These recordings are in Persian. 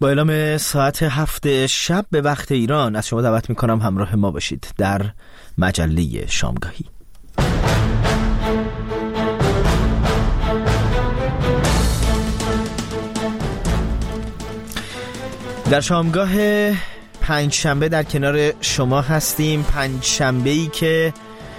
با اعلام ساعت 7 شب به وقت ایران از شما دعوت میکنم همراه ما باشید در مجله شامگاهی. در شامگاه پنجشنبه در کنار شما هستیم، پنجشنبه‌ای که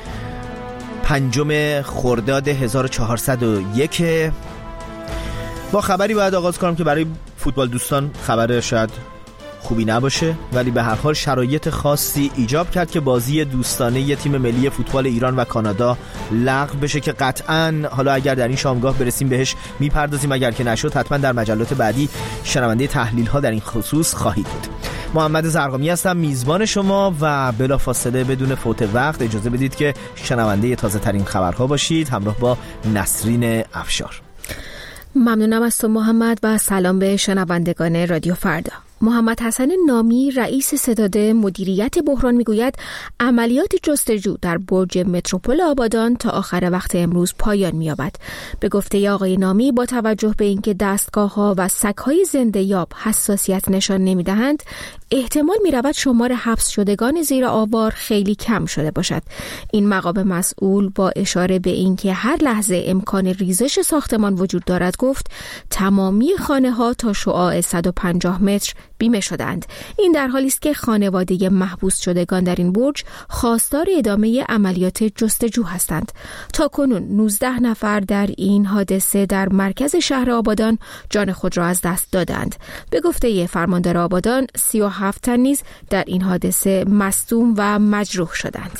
5 خرداد 1401. با خبری باید آغاز کنم که برای فوتبال دوستان خبر شاید خوبی نباشه، ولی به هر حال شرایط خاصی ایجاب کرد که بازی دوستانه تیم ملی فوتبال ایران و کانادا لغو بشه که قطعاً حالا اگر در این شامگاه برسیم بهش میپردازیم، اگر که نشد حتما در مجلات بعدی شنونده تحلیل ها در این خصوص خواهید بود. محمد زرقامی هستم، میزبان شما، و بلافاصله بدون فوت وقت اجازه بدید که شنونده تازه ترین خبرها باشید همراه با نسرین افشار. ممنونم از تو محمد و سلام به شنوندگان رادیو فردا. محمد حسن نامی رئیس ستاد مدیریت بحران میگوید عملیات جستجو در برج متروپول آبادان تا آخر وقت امروز پایان می‌یابد. به گفته آقای نامی با توجه به اینکه دستگاه‌ها و سگ‌های زنده‌یاب حساسیت نشان نمی‌دهند، احتمال می‌رود شمار حبس شدگان زیر آوار خیلی کم شده باشد. این مقام مسئول با اشاره به اینکه هر لحظه امکان ریزش ساختمان وجود دارد گفت تمامی خانه‌ها تا شعاع 150 متر بیمه شدند. این در حالی است که خانواده محبوس شدگان در این برج خواستار ادامه عملیات جستجو هستند. تا کنون 19 نفر در این حادثه در مرکز شهر آبادان جان خود را از دست دادند. به گفته فرماندار آبادان 37 تن نیز در این حادثه مصدوم و مجروح شدند.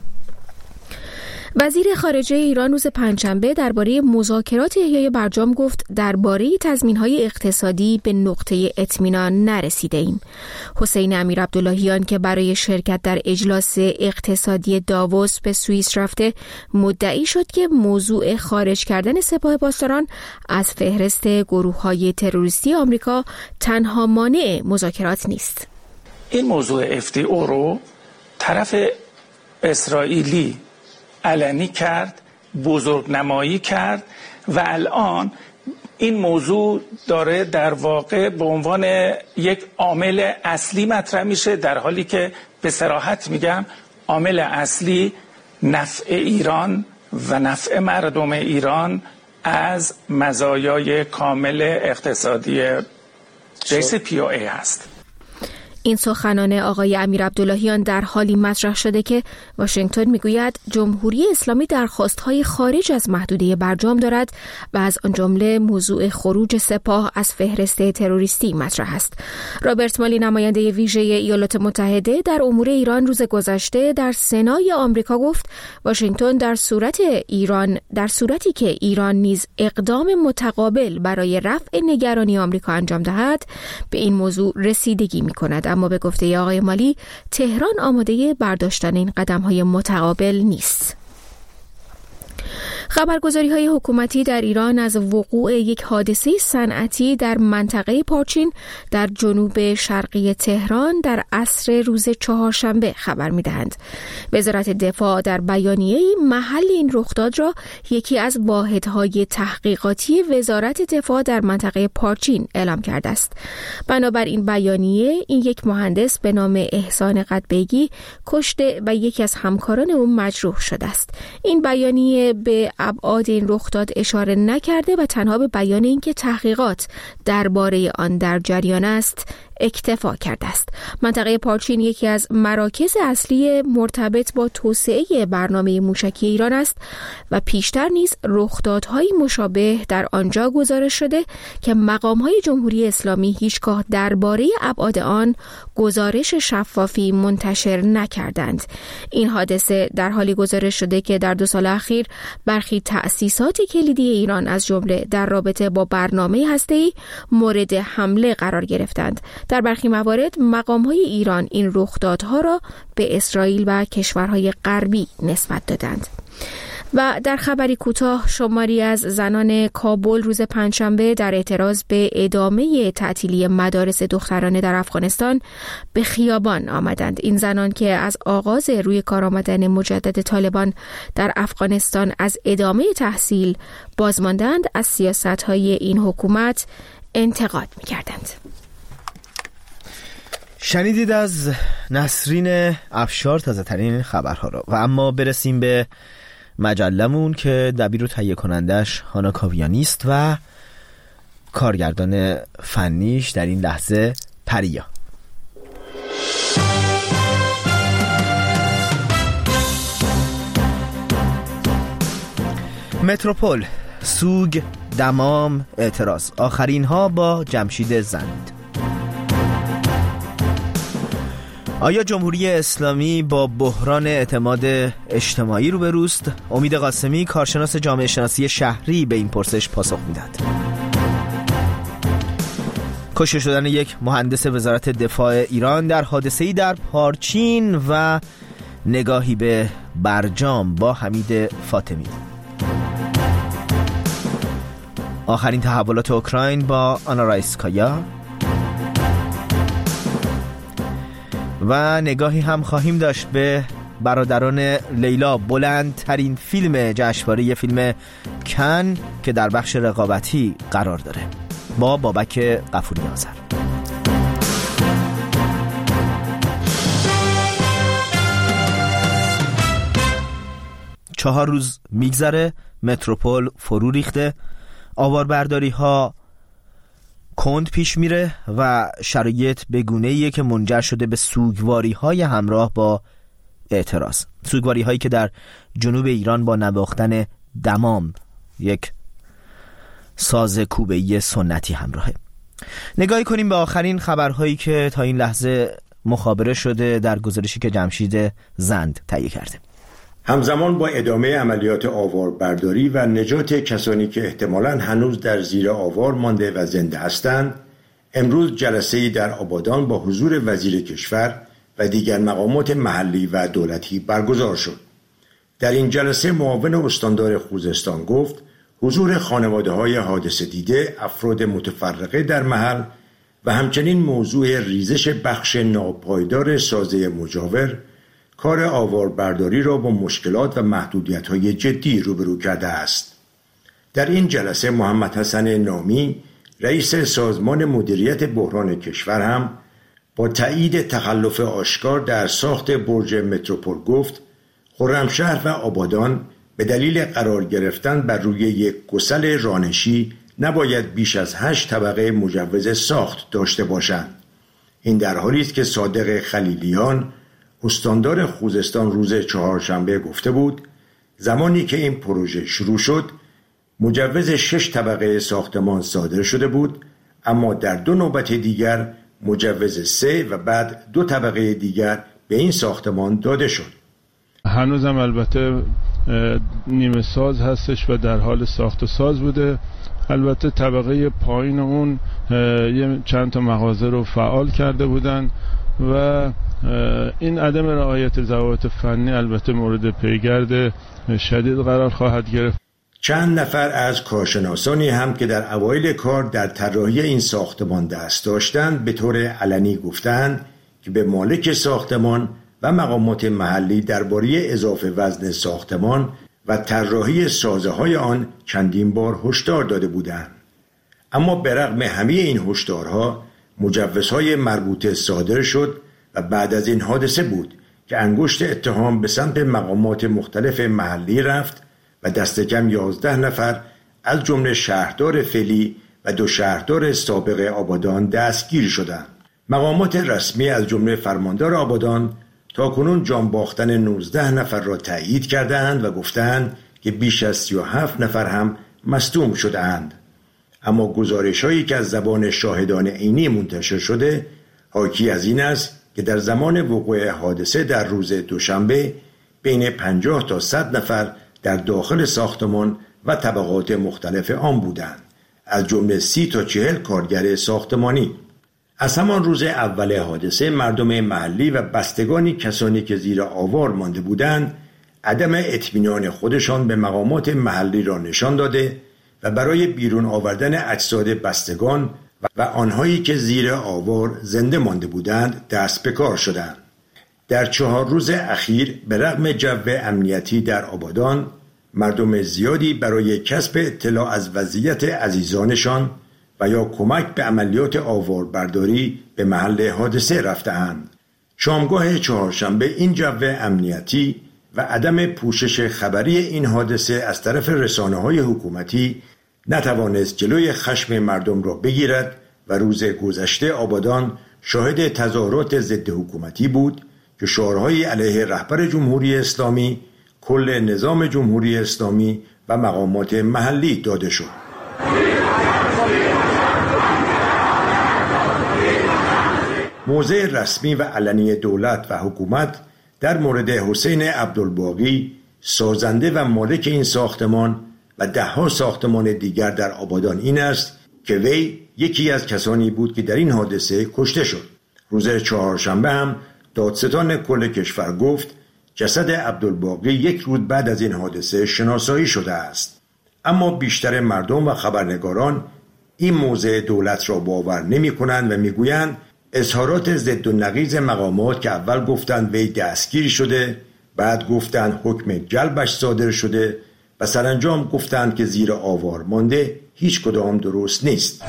وزیر خارجه ایران روز پنجشنبه درباره مذاکرات احیای برجام گفت درباره تضمین‌های اقتصادی به نقطه اطمینان نرسیده‌ایم. حسین امیرعبداللهیان که برای شرکت در اجلاس اقتصادی داووس به سوئیس رفته مدعی شد که موضوع خارج کردن سپاه پاسداران از فهرست گروه‌های تروریستی آمریکا تنها مانع مذاکرات نیست. این موضوع FTO رو طرف اسرائیلی علنی کرد، بزرگنمایی کرد و الان این موضوع داره در واقع به عنوان یک عامل اصلی مطرح میشه، در حالی که به صراحت میگم عامل اصلی نفع ایران و نفع مردم ایران از مزایای کامل اقتصادی JCPOA هست. این سخنان آقای امیرعبداللهیان در حالی مطرح شده که واشنگتن میگوید جمهوری اسلامی درخواست‌های خارج از محدوده برجام دارد و از آن جمله موضوع خروج سپاه از فهرست تروریستی مطرح است. رابرت مالی نماینده ویژه ایالات متحده در امور ایران روز گذشته در سنای آمریکا گفت واشنگتن در صورتی که ایران نیز اقدام متقابل برای رفع نگرانی آمریکا انجام دهد به این موضوع رسیدگی می‌کند. اما به گفته آقای مالی تهران آماده برداشتن این قدم‌های متقابل نیست. خبرگزاری‌های حکومتی در ایران از وقوع یک حادثه صنعتی در منطقه پارچین در جنوب شرقی تهران در عصر روز چهارشنبه خبر می‌دهند. وزارت دفاع در بیانیه‌ای محل این رخداد را یکی از واحدهای تحقیقاتی وزارت دفاع در منطقه پارچین اعلام کرده است. بنابر این بیانیه این یک مهندس به نام احسان قدبیگی کشته و یکی از همکاران او مجروح شده است. این بیانیه به ابعاد این رخداد اشاره نکرده و تنها به بیان اینکه تحقیقات درباره آن در جریان است اکتفا کرده است. منطقه پارچین یکی از مراکز اصلی مرتبط با توسعه برنامه موشکی ایران است و پیشتر نیز رخدادهای مشابه در آنجا گزارش شده که مقام‌های جمهوری اسلامی هیچگاه درباره ابعاد آن گزارش شفافی منتشر نکردند. این حادثه در حالی گزارش شده که در 2 سال اخیر برخی تأسیسات کلیدی ایران از جمله در رابطه با برنامه هسته‌ای مورد حمله قرار گرفتند. در برخی موارد مقام‌های ایران این رخدادها را به اسرائیل و کشورهای غربی نسبت دادند. و در خبری کوتاه شماری از زنان کابل روز پنجشنبه در اعتراض به ادامه تعطیلی مدارس دخترانه در افغانستان به خیابان آمدند. این زنان که از آغاز روی کار آمدن مجدد طالبان در افغانستان از ادامه تحصیل بازماندند، از سیاست‌های این حکومت انتقاد می‌کردند. شنیدید از نسرین افشار تازه ترین خبرها را. و اما برسیم به مجلمون که دبیر و تهیه کنندش هانا کاویانی است و کارگردان فنیش در این لحظه پریا. متروپول، سوگ، دمام، اعتراض، آخرین ها با جمشید زند. آیا جمهوری اسلامی با بحران اعتماد اجتماعی روبروست؟ امید قاسمی، کارشناس جامعه شناسی شهری، به این پرسش پاسخ میداد. کشته شدن یک مهندس وزارت دفاع ایران در حادثه‌ای در پارچین و نگاهی به برجام با حمید فاطمی. آخرین تحولات اوکراین با آنا رایسکایا و نگاهی هم خواهیم داشت به برادران لیلا، بلندترین فیلم جشنواره فیلم کن که در بخش رقابتی قرار داره، با بابک غفوری آذر. چهار روز میگذره، متروپول فرو ریخته، آواربرداری ها کند پیش میره و شرایط به گونه‌ایه که منجر شده به سوگواری های همراه با اعتراض. سوگواری هایی که در جنوب ایران با نواختن دمام، یک ساز کوبه‌ای سنتی، همراهه. نگاهی کنیم به آخرین خبرهایی که تا این لحظه مخابره شده در گزارشی که جمشید زند تهیه کرده. همزمان با ادامه عملیات آواربرداری و نجات کسانی که احتمالاً هنوز در زیر آوار مانده و زنده هستند، امروز جلسه‌ای در آبادان با حضور وزیر کشور و دیگر مقامات محلی و دولتی برگزار شد. در این جلسه معاون استاندار خوزستان گفت حضور خانواده‌های حادثه دیده، افراد متفرقه در محل و همچنین موضوع ریزش بخش ناپایدار سازه مجاور کار آواربرداری را با مشکلات و محدودیت‌های جدی روبرو کرده است. در این جلسه محمد حسن نامی، رئیس سازمان مدیریت بحران کشور هم با تایید تخلف آشکار در ساخت برج متروپول گفت خرمشهر و آبادان به دلیل قرار گرفتن بر روی یک گسل رانشی نباید بیش از 8 طبقه مجوز ساخت داشته باشند. این در حالی است که صادق خلیلیان، استاندار خوزستان، روز چهارشنبه گفته بود زمانی که این پروژه شروع شد مجوز 6 طبقه ساختمان صادر شده بود، اما در 2 نوبت دیگر مجوز 3 و بعد 2 طبقه دیگر به این ساختمان داده شد. هنوزم البته نیمه ساز هستش و در حال ساخت و ساز بوده. البته طبقه پایین اون چند تا مغازه رو فعال کرده بودن و این عدم رعایت ضوابط فنی البته مورد پیگرد شدید قرار خواهد گرفت. چند نفر از کارشناسانی هم که در اوایل کار در طراحی این ساختمان دست داشتند به طور علنی گفتند که به مالک ساختمان و مقامات محلی درباره اضافه وزن ساختمان و طراحی سازه‌های آن چندین بار هشدار داده بودند. اما به رغم همه این هشدارها مجوزهای مربوطه صادر شد و بعد از این حادثه بود که انگشت اتهام به سمت مقامات مختلف محلی رفت و دست کم 11 نفر از جمله شهردار فعلی و 2 شهردار سابق آبادان دستگیر شدند. مقامات رسمی از جمله فرماندار آبادان تاکنون جان باختن 19 نفر را تایید کردند و گفتند که بیش از 37 نفر هم مصدوم شده‌اند. اما گزارش‌هایی که از زبان شاهدان عینی منتشر شده حاکی از این است که در زمان وقوع حادثه در روز دوشنبه بین 50 تا 100 نفر در داخل ساختمان و طبقات مختلف آن بودند، از جمله 30 تا 40 کارگر ساختمانی. از همان روز اول حادثه مردم محلی و بستگانی کسانی که زیر آوار مانده بودند عدم اطمینان خودشان به مقامات محلی را نشان داده و برای بیرون آوردن اجساد بستگان و آنهایی که زیر آوار زنده مانده بودند دست به کار شدند. در 4 روز اخیر به رغم جو امنیتی در آبادان، مردم زیادی برای کسب اطلاع از وضعیت عزیزانشان و یا کمک به عملیات آواربرداری به محل حادثه رفته‌اند. شامگاه چهارشنبه این جو امنیتی و عدم پوشش خبری این حادثه از طرف رسانه‌های حکومتی نتوانست جلوی خشم مردم را بگیرد و روز گذشته آبادان شاهد تظاهرات ضد حکومتی بود که شعارهای علیه رهبر جمهوری اسلامی، کل نظام جمهوری اسلامی و مقامات محلی داده شد. موضع رسمی و علنی دولت و حکومت در مورد حسین عبدالباقی، سازنده و مالک این ساختمان و ده‌ها ساختمان دیگر در آبادان این است که وی یکی از کسانی بود که در این حادثه کشته شد. روز چهارشنبه هم دادستان کل کشور گفت جسد عبدالباقی یک روز بعد از این حادثه شناسایی شده است. اما بیشتر مردم و خبرنگاران این موضع دولت را باور نمی کنند و می گویند اظهارات ضد و نقیض مقامات که اول گفتند وی دستگیر شده، بعد گفتند حکم جلبش صادر شده و سرانجام گفتند که زیر آوار مانده، هیچ کدام درست نیست.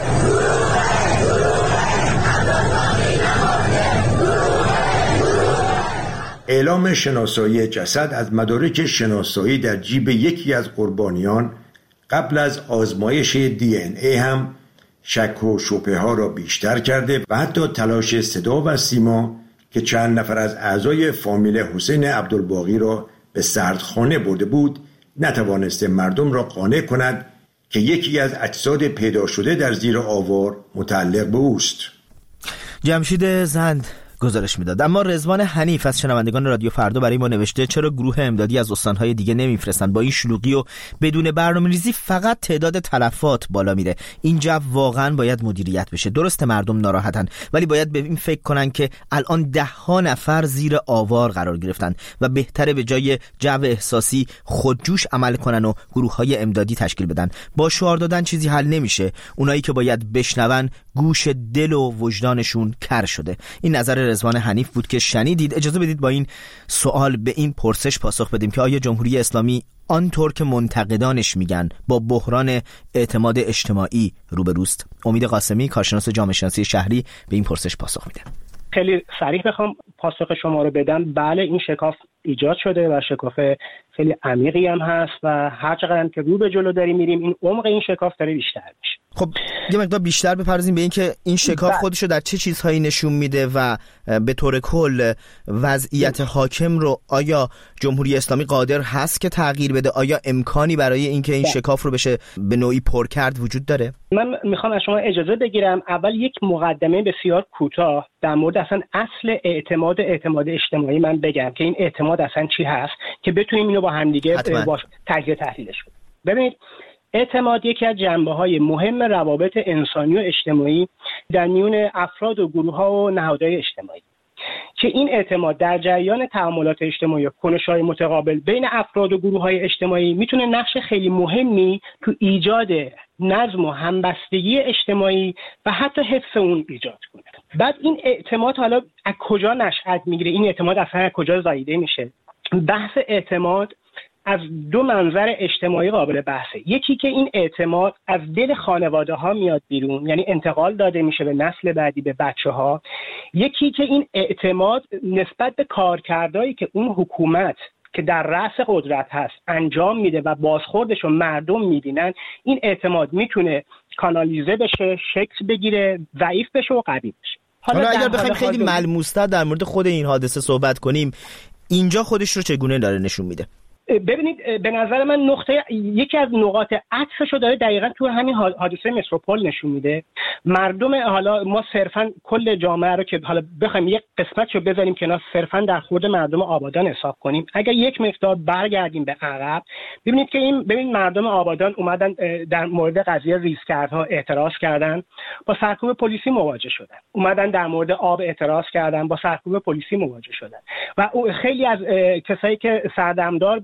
اعلام شناسایی جسد از مدارک شناسایی در جیب یکی از قربانیان قبل از آزمایش DNA هم شک و شبهه ها را بیشتر کرده و حتی تلاش صدا و سیما که چند نفر از اعضای فامیل حسین عبدالباقی را به سردخانه برده بود نتوانسته مردم را قانع کند که یکی از اجساد پیدا شده در زیر آوار متعلق به اوست. جمشید زند گزارش میداد. اما رضوان حنیف از شنوندگان رادیو فردا برای ما نوشته چرا گروه امدادی از استانهای دیگه نمیفرستن؟ با این شلوغی و بدون برنامه‌ریزی فقط تعداد تلفات بالا میره. این جو واقعا باید مدیریت بشه. درسته مردم ناراحتن، ولی باید به این فکر کنن که الان ده‌ها نفر زیر آوار قرار گرفتن و بهتره به جای جو احساسی خودجوش عمل کنن و گروه‌های امدادی تشکیل بدن. با شعار دادن چیزی حل نمیشه. اونایی که باید بشنون گوش دل و وجدانشون کر شده. این نظر رضوان حنیف بود که شنیدید. اجازه بدید با این سوال به این پرسش پاسخ بدیم که آیا جمهوری اسلامی آنطور که منتقدانش میگن با بحران اعتماد اجتماعی روبروست؟ امید قاسمی، کارشناس جامعه شناسی شهری، به این پرسش پاسخ میده. خیلی صریح بخوام پاسخ شما رو بدم، بله این شکاف ایجاد شده و شکاف خیلی عمیقی هم هست و هر چقدر که رو به جلو داریم میریم این عمق این شکاف داره بیشتر میشه. خب یه مقدار بیشتر بپردازیم به این که این شکاف خودشو در چه چیزهایی نشون میده و به طور کل وضعیت حاکم رو آیا جمهوری اسلامی قادر هست که تغییر بده؟ آیا امکانی برای اینکه این شکاف رو بشه به نوعی پر کرد وجود داره؟ من میخوام از شما اجازه بگیرم اول یک مقدمه بسیار کوتاه در مورد اصلا اصل اعتماد اجتماعی من بگم که این اعتماد اصلا چی هست که بتونیم اینو با هم دیگه تجزیه تحلیلش کنیم. ببینید اعتماد یکی از جنبه‌های مهم روابط انسانی و اجتماعی در میون افراد و گروه‌ها و نهادهای اجتماعی که این اعتماد در جریان تعاملات اجتماعی و کنش‌های متقابل بین افراد و گروه‌های اجتماعی میتونه نقش خیلی مهمی تو ایجاد نظم و همبستگی اجتماعی و حتی حفظ اون ایجاد کنه. بعد این اعتماد حالا از کجا نشأت میگیره؟ این اعتماد اصلا از کجا زاییده میشه؟ بحث اعتماد از دو منظر اجتماعی قابل بحثه. یکی که این اعتماد از دل خانواده ها میاد بیرون، یعنی انتقال داده میشه به نسل بعدی، به بچه ها. یکی که این اعتماد نسبت به کارکردهایی که اون حکومت که در رأس قدرت هست انجام میده و بازخوردش رو مردم میبینن، این اعتماد میتونه کانالیزه بشه، شکل بگیره، ضعیف بشه و قوی بشه. حالا اگر بخوایم خیلی ملموس‌تر در مورد خود این حادثه صحبت کنیم، اینجا خودش رو چگونه داره نشون میده؟ ببینید به نظر من یکی از نقاط عطفش رو داره دقیقاً تو همین حادثه متروپول نشون میده. مردم، حالا ما صرفاً کل جامعه رو که حالا بخوایم یک قسمتشو بذاریم کنار، صرفاً در خورد مردم آبادان حساب کنیم، اگر یک مقدار برگردیم به عقب ببینید که ببین مردم آبادان اومدن در مورد قضیه ریزگردها اعتراض کردن، با سرکوب پلیسی مواجه شدن. اومدن در مورد آب اعتراض کردن، با سرکوب پلیسی مواجه شدن. و خیلی از کسایی که سردمدار بود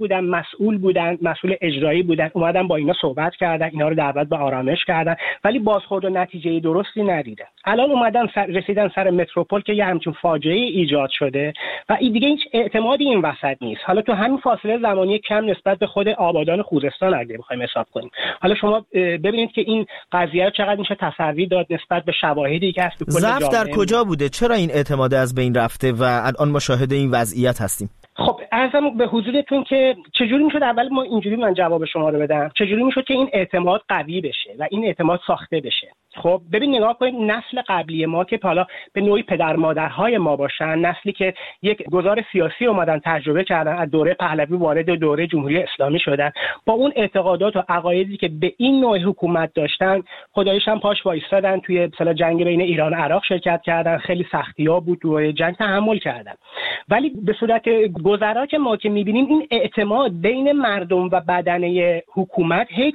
بودن، مسئول اجرایی بودن، اومدن با اینا صحبت کردن، اینا رو دعوت به آرامش کردن، ولی بازخورد و نتیجه درستی ندیدن. الان اومدن رسیدن سر متروپول که یه همچین فاجعه ایجاد شده و این دیگه هیچ اعتمادی این وسط نیست. حالا تو همین فاصله زمانی کم نسبت به خود آبادان خوزستان اگه بخوایم حساب کنیم، حالا شما ببینید که این قضیه رو چقدر میشه تسری داد نسبت به شواهدی که هست تو کل جامعه. ضعف در کجا بوده؟ چرا این اعتماد از بین رفته و الان ما شاهد این وضعیت هستیم؟ خب عرضم به حضورتون که چجوری میشد، اول ما اینجوری من جواب شما رو بدم، چجوری میشد که این اعتماد قوی بشه و این اعتماد ساخته بشه. خب ببین نگاه کنید، نسل قبلی ما که حالا به نوعی پدر مادرهای ما باشن، نسلی که یک گذار سیاسی اومدن تجربه کردن، از دوره پهلوی وارد دوره جمهوری اسلامی شدن، با اون اعتقادات و عقایدی که به این نوع حکومت داشتن، خداییش هم پاش وایستادن، توی مثلا جنگ بین ایران و عراق شرکت کردن، خیلی سختی‌ها بود، توی جنگ تحمل کردن. ولی به صورت گذرا که ما که می‌بینیم این اعتماد بین مردم و بدنه حکومت هی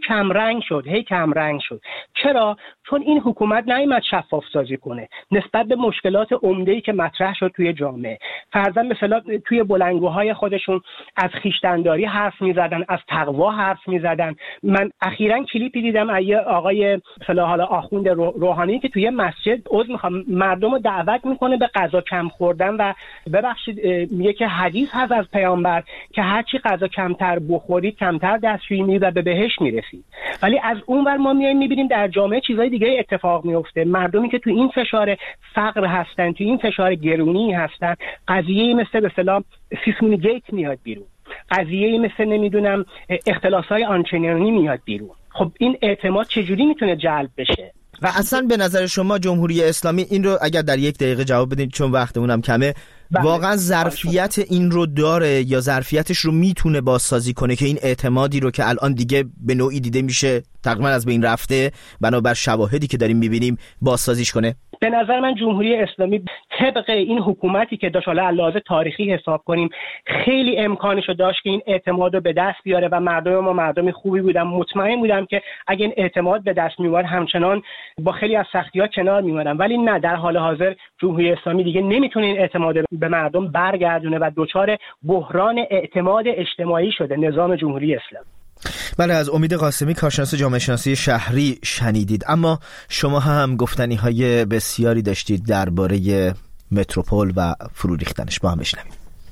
کم رنگ شد. چرا؟ چون این حکومت نیامد شفاف سازی کنه نسبت به مشکلات عمده‌ای که مطرح شد توی جامعه. فرضاً مثلا توی بلندگوهای خودشون از خویشتن‌داری حرف می‌زدن، از تقوا حرف می‌زدن. من اخیراً کلیپی دیدم از آقای مثلا حالا آخوند روحانی که توی مسجد مردم رو دعوت می‌کنه به غذا کم خوردن و ببخشید میگه که حدیث هست از پیامبر که هرچی غذا کمتر بخورید کمتر دستشویی می‌رید و به بهشت می‌رسید. ولی از اون ور ما میایم می‌بینیم در جامعه چیزای دیگه اتفاق میفته. مردمی که تو این فشار فقر هستن، تو این فشار گرونی هستن، قضیه مثل به اصطلاح سیسمونی گیت میاد بیرون، قضیه مثل نمیدونم اختلاس‌های آنچنانی میاد بیرون. خب این اعتماد چجوری میتونه جلب بشه؟ و اصلا به نظر شما جمهوری اسلامی این رو اگر در 1 دقیقه جواب بدین چون وقتمون هم کمه، واقعا ظرفیت این رو داره یا ظرفیتش رو میتونه بازسازی کنه که این اعتمادی رو که الان دیگه به نوعی دیده میشه تقریبا از بین رفته بنابر شواهدی که داریم میبینیم بازسازیش کنه؟ به نظر من جمهوری اسلامی طبق این حکومتی که داشت، حالا علاوه تاریخی حساب کنیم، خیلی امکانشو داشت که این اعتماد رو به دست بیاره و مردم ما مردم خوبی بودن. مطمئن بودم که اگه این اعتماد به دست میومد همچنان با خیلی از سختی‌ها کنار میومدن. ولی نه، در حال حاضر جمهوری اسلامی دیگه نمیتونه این اعتماد به مردم برگردونه و دچار بحران اعتماد اجتماعی شده نظام جمهوری اسلامی. بله، از امید قاسمی کارشناس جامعه شناسی شهری شنیدید. اما شما هم گفتنی‌های بسیاری داشتید درباره متروپول و فرو ریختنش، با هم بشنویم.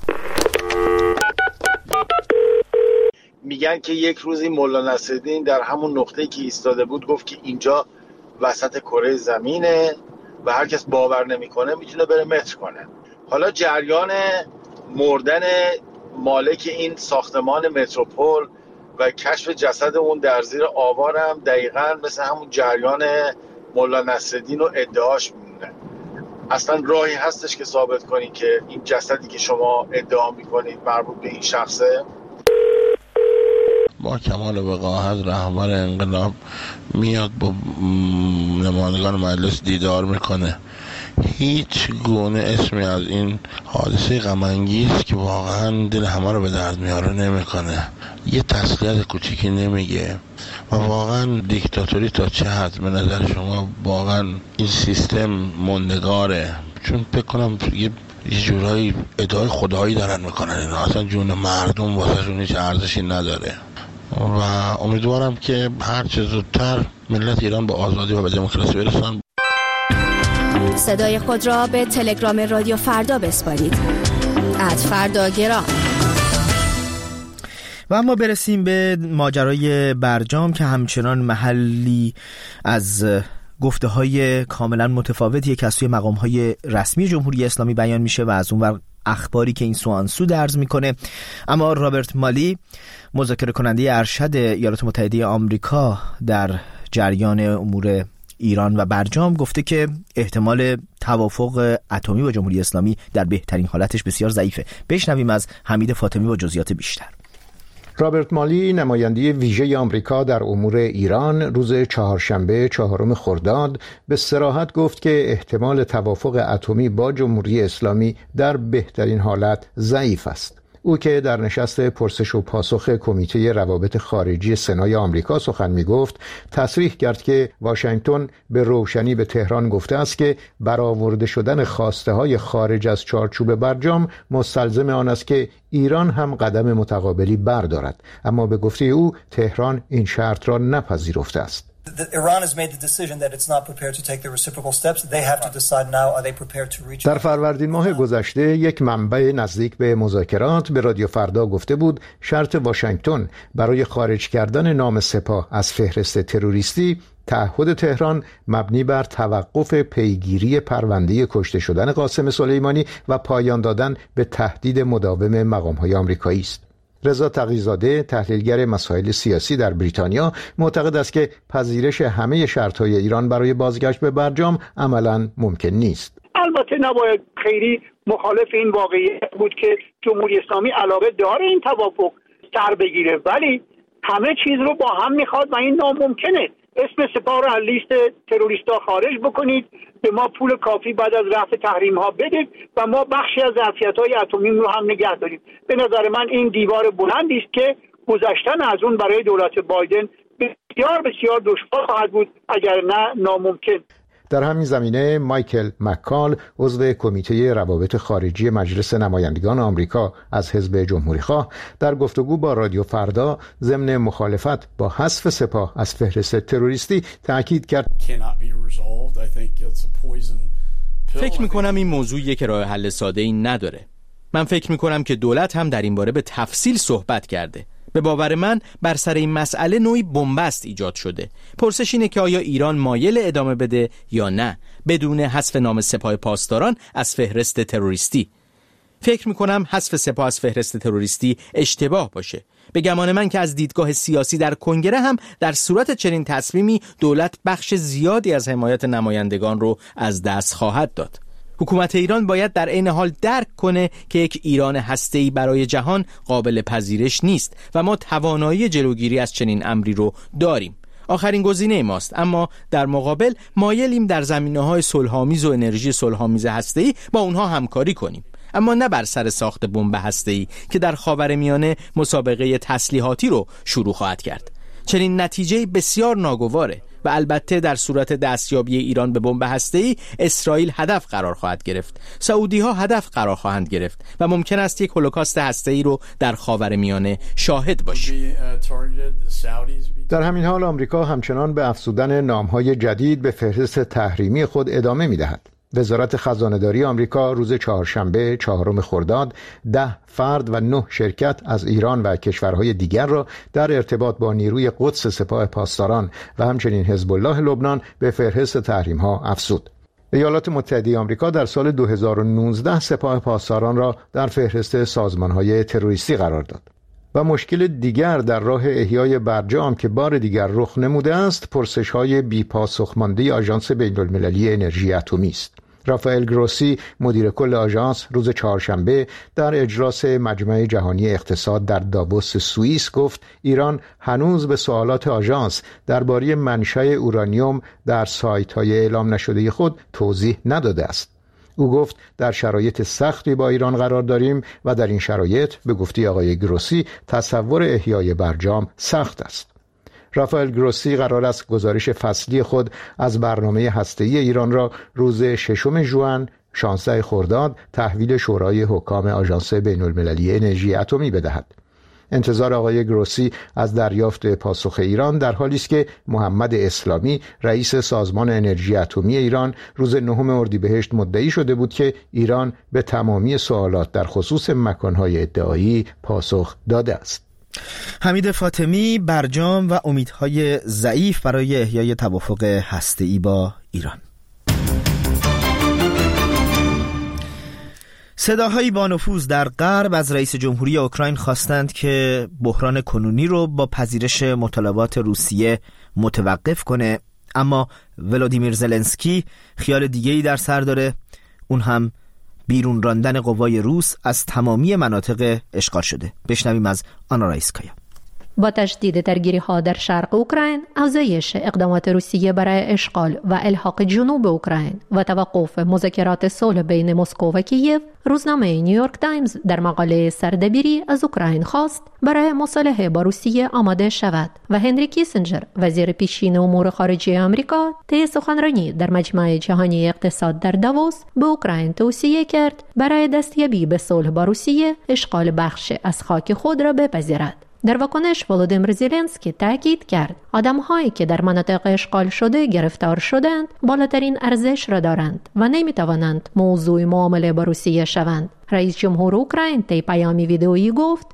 میگن که یک روزی مولا نصرالدین در همون نقطه‌ای که ایستاده بود گفت که اینجا وسط کره زمینه و هر کس باور نمی‌کنه میتونه بره متر کنه. حالا جریان مردن مالک این ساختمان متروپول و کشف جسد اون در زیر آوار هم دقیقاً مثل همون جریان مولا نصرالدین رو ادعاش میمونه. اصلا راهی هستش که ثابت کنی که این جسدی که شما ادعا میکنید مربوط به این شخصه؟ با کمال وقاحت رهبر انقلاب میاد با نمایندگان مجلس دیدار میکنه. هیچ گونه اسمی از این حادثه غم‌انگیز که واقعا دل همه رو به درد میاره نمیکنه، یه تسلیت کوچیکی نمیگه و واقعا دیکتاتوری تا چه حد به نظر شما واقعا این سیستم موندگاره؟ چون فکر کنم یه جورایی ادعای خدایی دارن میکنن، اینا اصلا جون مردم واسهشون هیچ ارزشی نداره و امیدوارم که هر چه زودتر ملت ایران به آزادی و به دموکراسی برسن. صدای خود را به تلگرام رادیو فردا بسپارید @فرداگرام. و اما برسیم به ماجرای برجام که همچنان محلی از گفته‌های کاملا متفاوتی که از سوی مقام‌های رسمی جمهوری اسلامی بیان میشه و از اونور اخباری که این سو آن سو درز میکنه. اما رابرت مالی، مذاکره کننده ارشد ایالات متحده آمریکا در جریان امور ایران و برجام، گفته که احتمال توافق اتمی با جمهوری اسلامی در بهترین حالتش بسیار ضعیفه. بشنویم از حمید فاطمی با جزئیات بیشتر. رابرت مالی، نماینده ویژه آمریکا در امور ایران، روز چهارشنبه 4 خرداد به صراحت گفت که احتمال توافق اتمی با جمهوری اسلامی در بهترین حالت ضعیف است. او که در نشست پرسش و پاسخ کمیته روابط خارجی سنای آمریکا سخن می‌گفت، تصریح کرد که واشنگتن به روشنی به تهران گفته است که برآورده شدن خواسته‌های خارج از چارچوب برجام مستلزم آن است که ایران هم قدم متقابلی بردارد، اما به گفته او تهران این شرط را نپذیرفته است. در فروردین ماه گذشته یک منبع نزدیک به مذاکرات به رادیو فردا گفته بود شرط واشنگتن برای خارج کردن نام سپاه از فهرست تروریستی تعهد تهران مبنی بر توقف پیگیری پرونده کشته شدن قاسم سلیمانی و پایان دادن به تهدید مداوم مقام‌های آمریکایی است. رضا تقی‌زاده، تحلیلگر مسائل سیاسی در بریتانیا، معتقد است که پذیرش همه شرط‌های ایران برای بازگشت به برجام عملاً ممکن نیست. البته نباید خیلی مخالف این واقعیت بود که جمهوری اسلامی علاقه داره این توافق سر بگیره، ولی همه چیز رو با هم میخواد و این ناممکنه. اسم سپاه رو از لیست تروریستا خارج بکنید، به ما پول کافی بعد از رفع تحریم ها بدید و ما بخشی از ظرفیت‌های اتمی رو هم نگه داریم. به نظر من این دیوار بلندی است که گذشتن از اون برای دولت بایدن بسیار بسیار دشوار خواهد بود، اگر نه ناممکن. در همین زمینه مایکل مکال، عضو کمیته روابط خارجی مجلس نمایندگان آمریکا از حزب جمهوری‌خواه، در گفتگو با رادیو فردا ضمن مخالفت با حذف سپاه از فهرست تروریستی تاکید کرد فکر می‌کنم این موضوعیه که راه حل ساده‌ای نداره. من فکر می‌کنم که دولت هم در این باره به تفصیل صحبت کرده. به باور من بر سر این مسئله نوعی بنبست ایجاد شده. پرسش اینه که آیا ایران مایل ادامه بده یا نه بدون حذف نام سپاه پاسداران از فهرست تروریستی. فکر میکنم حذف سپاه از فهرست تروریستی اشتباه باشه. به گمان من که از دیدگاه سیاسی در کنگره هم در صورت چنین تصمیمی دولت بخش زیادی از حمایت نمایندگان رو از دست خواهد داد. حکومت ایران باید در عین حال درک کنه که یک ایران هسته‌ای برای جهان قابل پذیرش نیست و ما توانایی جلوگیری از چنین امری رو داریم. آخرین گزینه ماست، اما در مقابل مایلیم در زمینه‌های صلح‌آمیز و انرژی صلح‌آمیز هسته‌ای با اونها همکاری کنیم، اما نه بر سر ساخت بمب هسته‌ای که در خاورمیانه مسابقه تسلیحاتی رو شروع خواهد کرد. چنین نتیجه بسیار ناگواره و البته در صورت دستیابی ایران به بمب هسته‌ای اسرائیل هدف قرار خواهد گرفت، سعودی‌ها هدف قرار خواهند گرفت و ممکن است یک هولوکاست هسته‌ای رو در خاورمیانه شاهد باشیم. در همین حال آمریکا همچنان به افزودن نام‌های جدید به فهرست تحریمی خود ادامه می‌دهد. وزارت خزانه‌داری آمریکا روز چهارشنبه 4 خرداد 10 فرد و 9 شرکت از ایران و کشورهای دیگر را در ارتباط با نیروی قدس سپاه پاسداران و همچنین حزب الله لبنان به فهرست تحریم‌ها افزود. ایالات متحده آمریکا در سال 2019 سپاه پاسداران را در فهرست سازمان‌های تروریستی قرار داد. و مشکل دیگر در راه احیای برجام که بار دیگر رخ نموده است، پرسش‌های بی‌پاسخ مانده آژانس بین‌المللی انرژی اتمی است. رافائل گروسی، مدیر کل آژانس، روز چهارشنبه در اجلاس مجمع جهانی اقتصاد در داووس سوئیس گفت ایران هنوز به سوالات آژانس درباره منشأ اورانیوم در سایت‌های اعلام نشده خود توضیح نداده است. او گفت در شرایط سختی با ایران قرار داریم و در این شرایط به گفته آقای گروسی تصور احیای برجام سخت است. رافائل گروسی قرار است گزارش فصلی خود از برنامه هسته‌ای ایران را روز 6 ژوئن 16 خرداد تحویل شورای حکام آژانس بین‌المللی انرژی اتمی بدهد. انتظار آقای گروسی از دریافت پاسخ ایران در حالی است که محمد اسلامی رئیس سازمان انرژی اتمی ایران روز 9 اردیبهشت مدعی شده بود که ایران به تمامی سوالات در خصوص مکان‌های ادعایی پاسخ داده است. حمید فاطمی، برجام و امیدهای ضعیف برای احیای توافق هسته‌ای با ایران. صداهایی با نفوذ در غرب از رئیس جمهوری اوکراین خواستند که بحران کنونی رو با پذیرش مطالبات روسیه متوقف کنه، اما ولادیمیر زلنسکی خیال دیگه‌ای در سر داره، اون هم بیرون راندن قوای روس از تمامی مناطق اشغال شده. بشنویم از آنا رایسکایا. با تشدید درگیری‌ها در شرق اوکراین، افزایش اقدامات روسیه برای اشغال و الحاق جنوب اوکراین و توقف مذاکرات صلح بین مسکو و کییف، روزنامه نیویورک تایمز در مقاله سردبیری از اوکراین خواست برای مصالحه با روسیه آماده شود و هنری کیسینجر، وزیر پیشین امور خارجه آمریکا، طی سخنرانی در مجمع جهانی اقتصاد در داووس به اوکراین توصیه کرد برای دستیابی به صلح با روسیه اشغال بخش از خاک خود را بپذیرد. در واکنش ولودیمیر زلنسکی تاکید کرد آدم‌هایی که در مناطق اشغال شده گرفتار شدند بالاترین ارزش را دارند و نمی‌توانند موضوع معامله با روسیه شوند. رئیس جمهور اوکراین طی پیامی ویدئویی گفت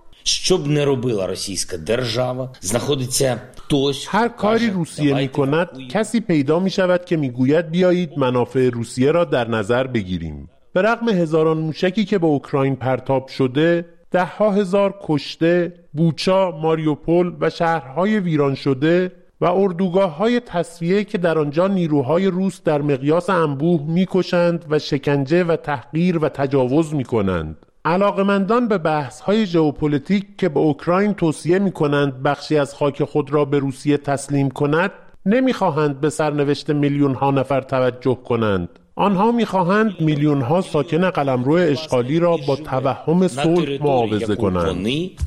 هر کاری روسیه می‌کند کسی پیدا می‌شود که می‌گوید بیایید منافع روسیه را در نظر بگیریم. به رغم هزاران موشکی که به اوکراین پرتاب شده، ده‌ها هزار کشته، بوچا، ماریوپول و شهرهای ویران شده و اردوگاه‌های تصفیه که در آنجا نیروهای روس در مقیاس انبوه می‌کشند و شکنجه و تحقیر و تجاوز می‌کنند. علاقمندان به بحث‌های ژئوپلیتیک که به اوکراین توصیه می‌کنند بخشی از خاک خود را به روسیه تسلیم کند، نمی‌خواهند به سرنوشت میلیون‌ها نفر توجه کنند. آنها می‌خواهند میلیون‌ها ساکن قلمرو اشغالی را با توهم صلح معاوضه کنند.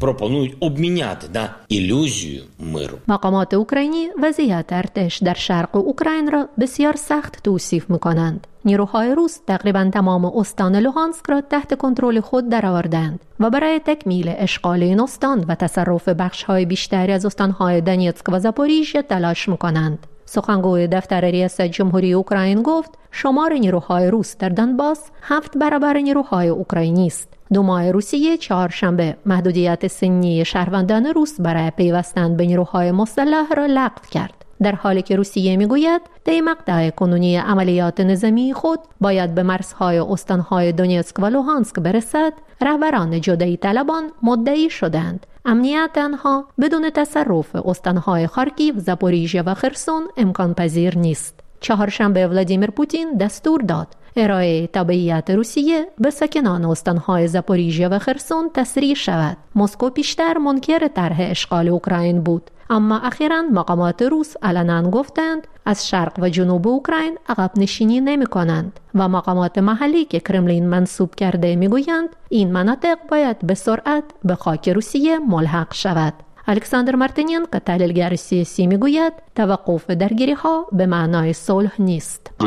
مقامات اوکراینی وضعیت ارتش در شرق اوکراین را بسیار سخت توصیف می‌کنند. نیروهای روس تقریباً تمام استان لوهانسک را تحت کنترل خود درآوردند و برای تکمیل اشغال این استان و تصرف بخش‌های بیشتری از استان‌های دونیتسک و زاپوریژیه تلاش می‌کنند. سخنگوی دفتر ریاست جمهوری اوکراین گفت شمار نیروهای روس در دونباس 7 برابر نیروهای اوکراینی است. دومای روسیه چهارشنبه محدودیت سنی شهروندان روس برای پیوستن به نیروهای مسلح را لغو کرد، در حالی که روسیه میگوید در مقطع کنونی عملیات نظامی خود باید به مرزهای استانهای دونیتسک و لوهانسک برسد. رهبران جدایی طلبان مدعی شدند امنیت آنها بدون تصرف استانهای خارکیو، زاپوریژیه و خرسون امکان پذیر نیست. چهارشنبه ولادیمیر پوتین دستور داد ارائه تبعیت روسیه به ساکنان استانهای زاپوریژیه و خرسون تسریع شود. مسکو پیشتر منکر طرح اشغال اوکراین بود، اما اخیراً مقامات روس علنا گفتند از شرق و جنوب اوکراین عقب نشینی نمی کنند و مقامات محلی که کرملین منسوب کرده می گویند این مناطق باید به سرعت به خاک روسیه ملحق شود. الکساندر مارتینینکو تحلیلگر سیاسی میگوید توقف درگیری‌ها به معنای صلح نیست. در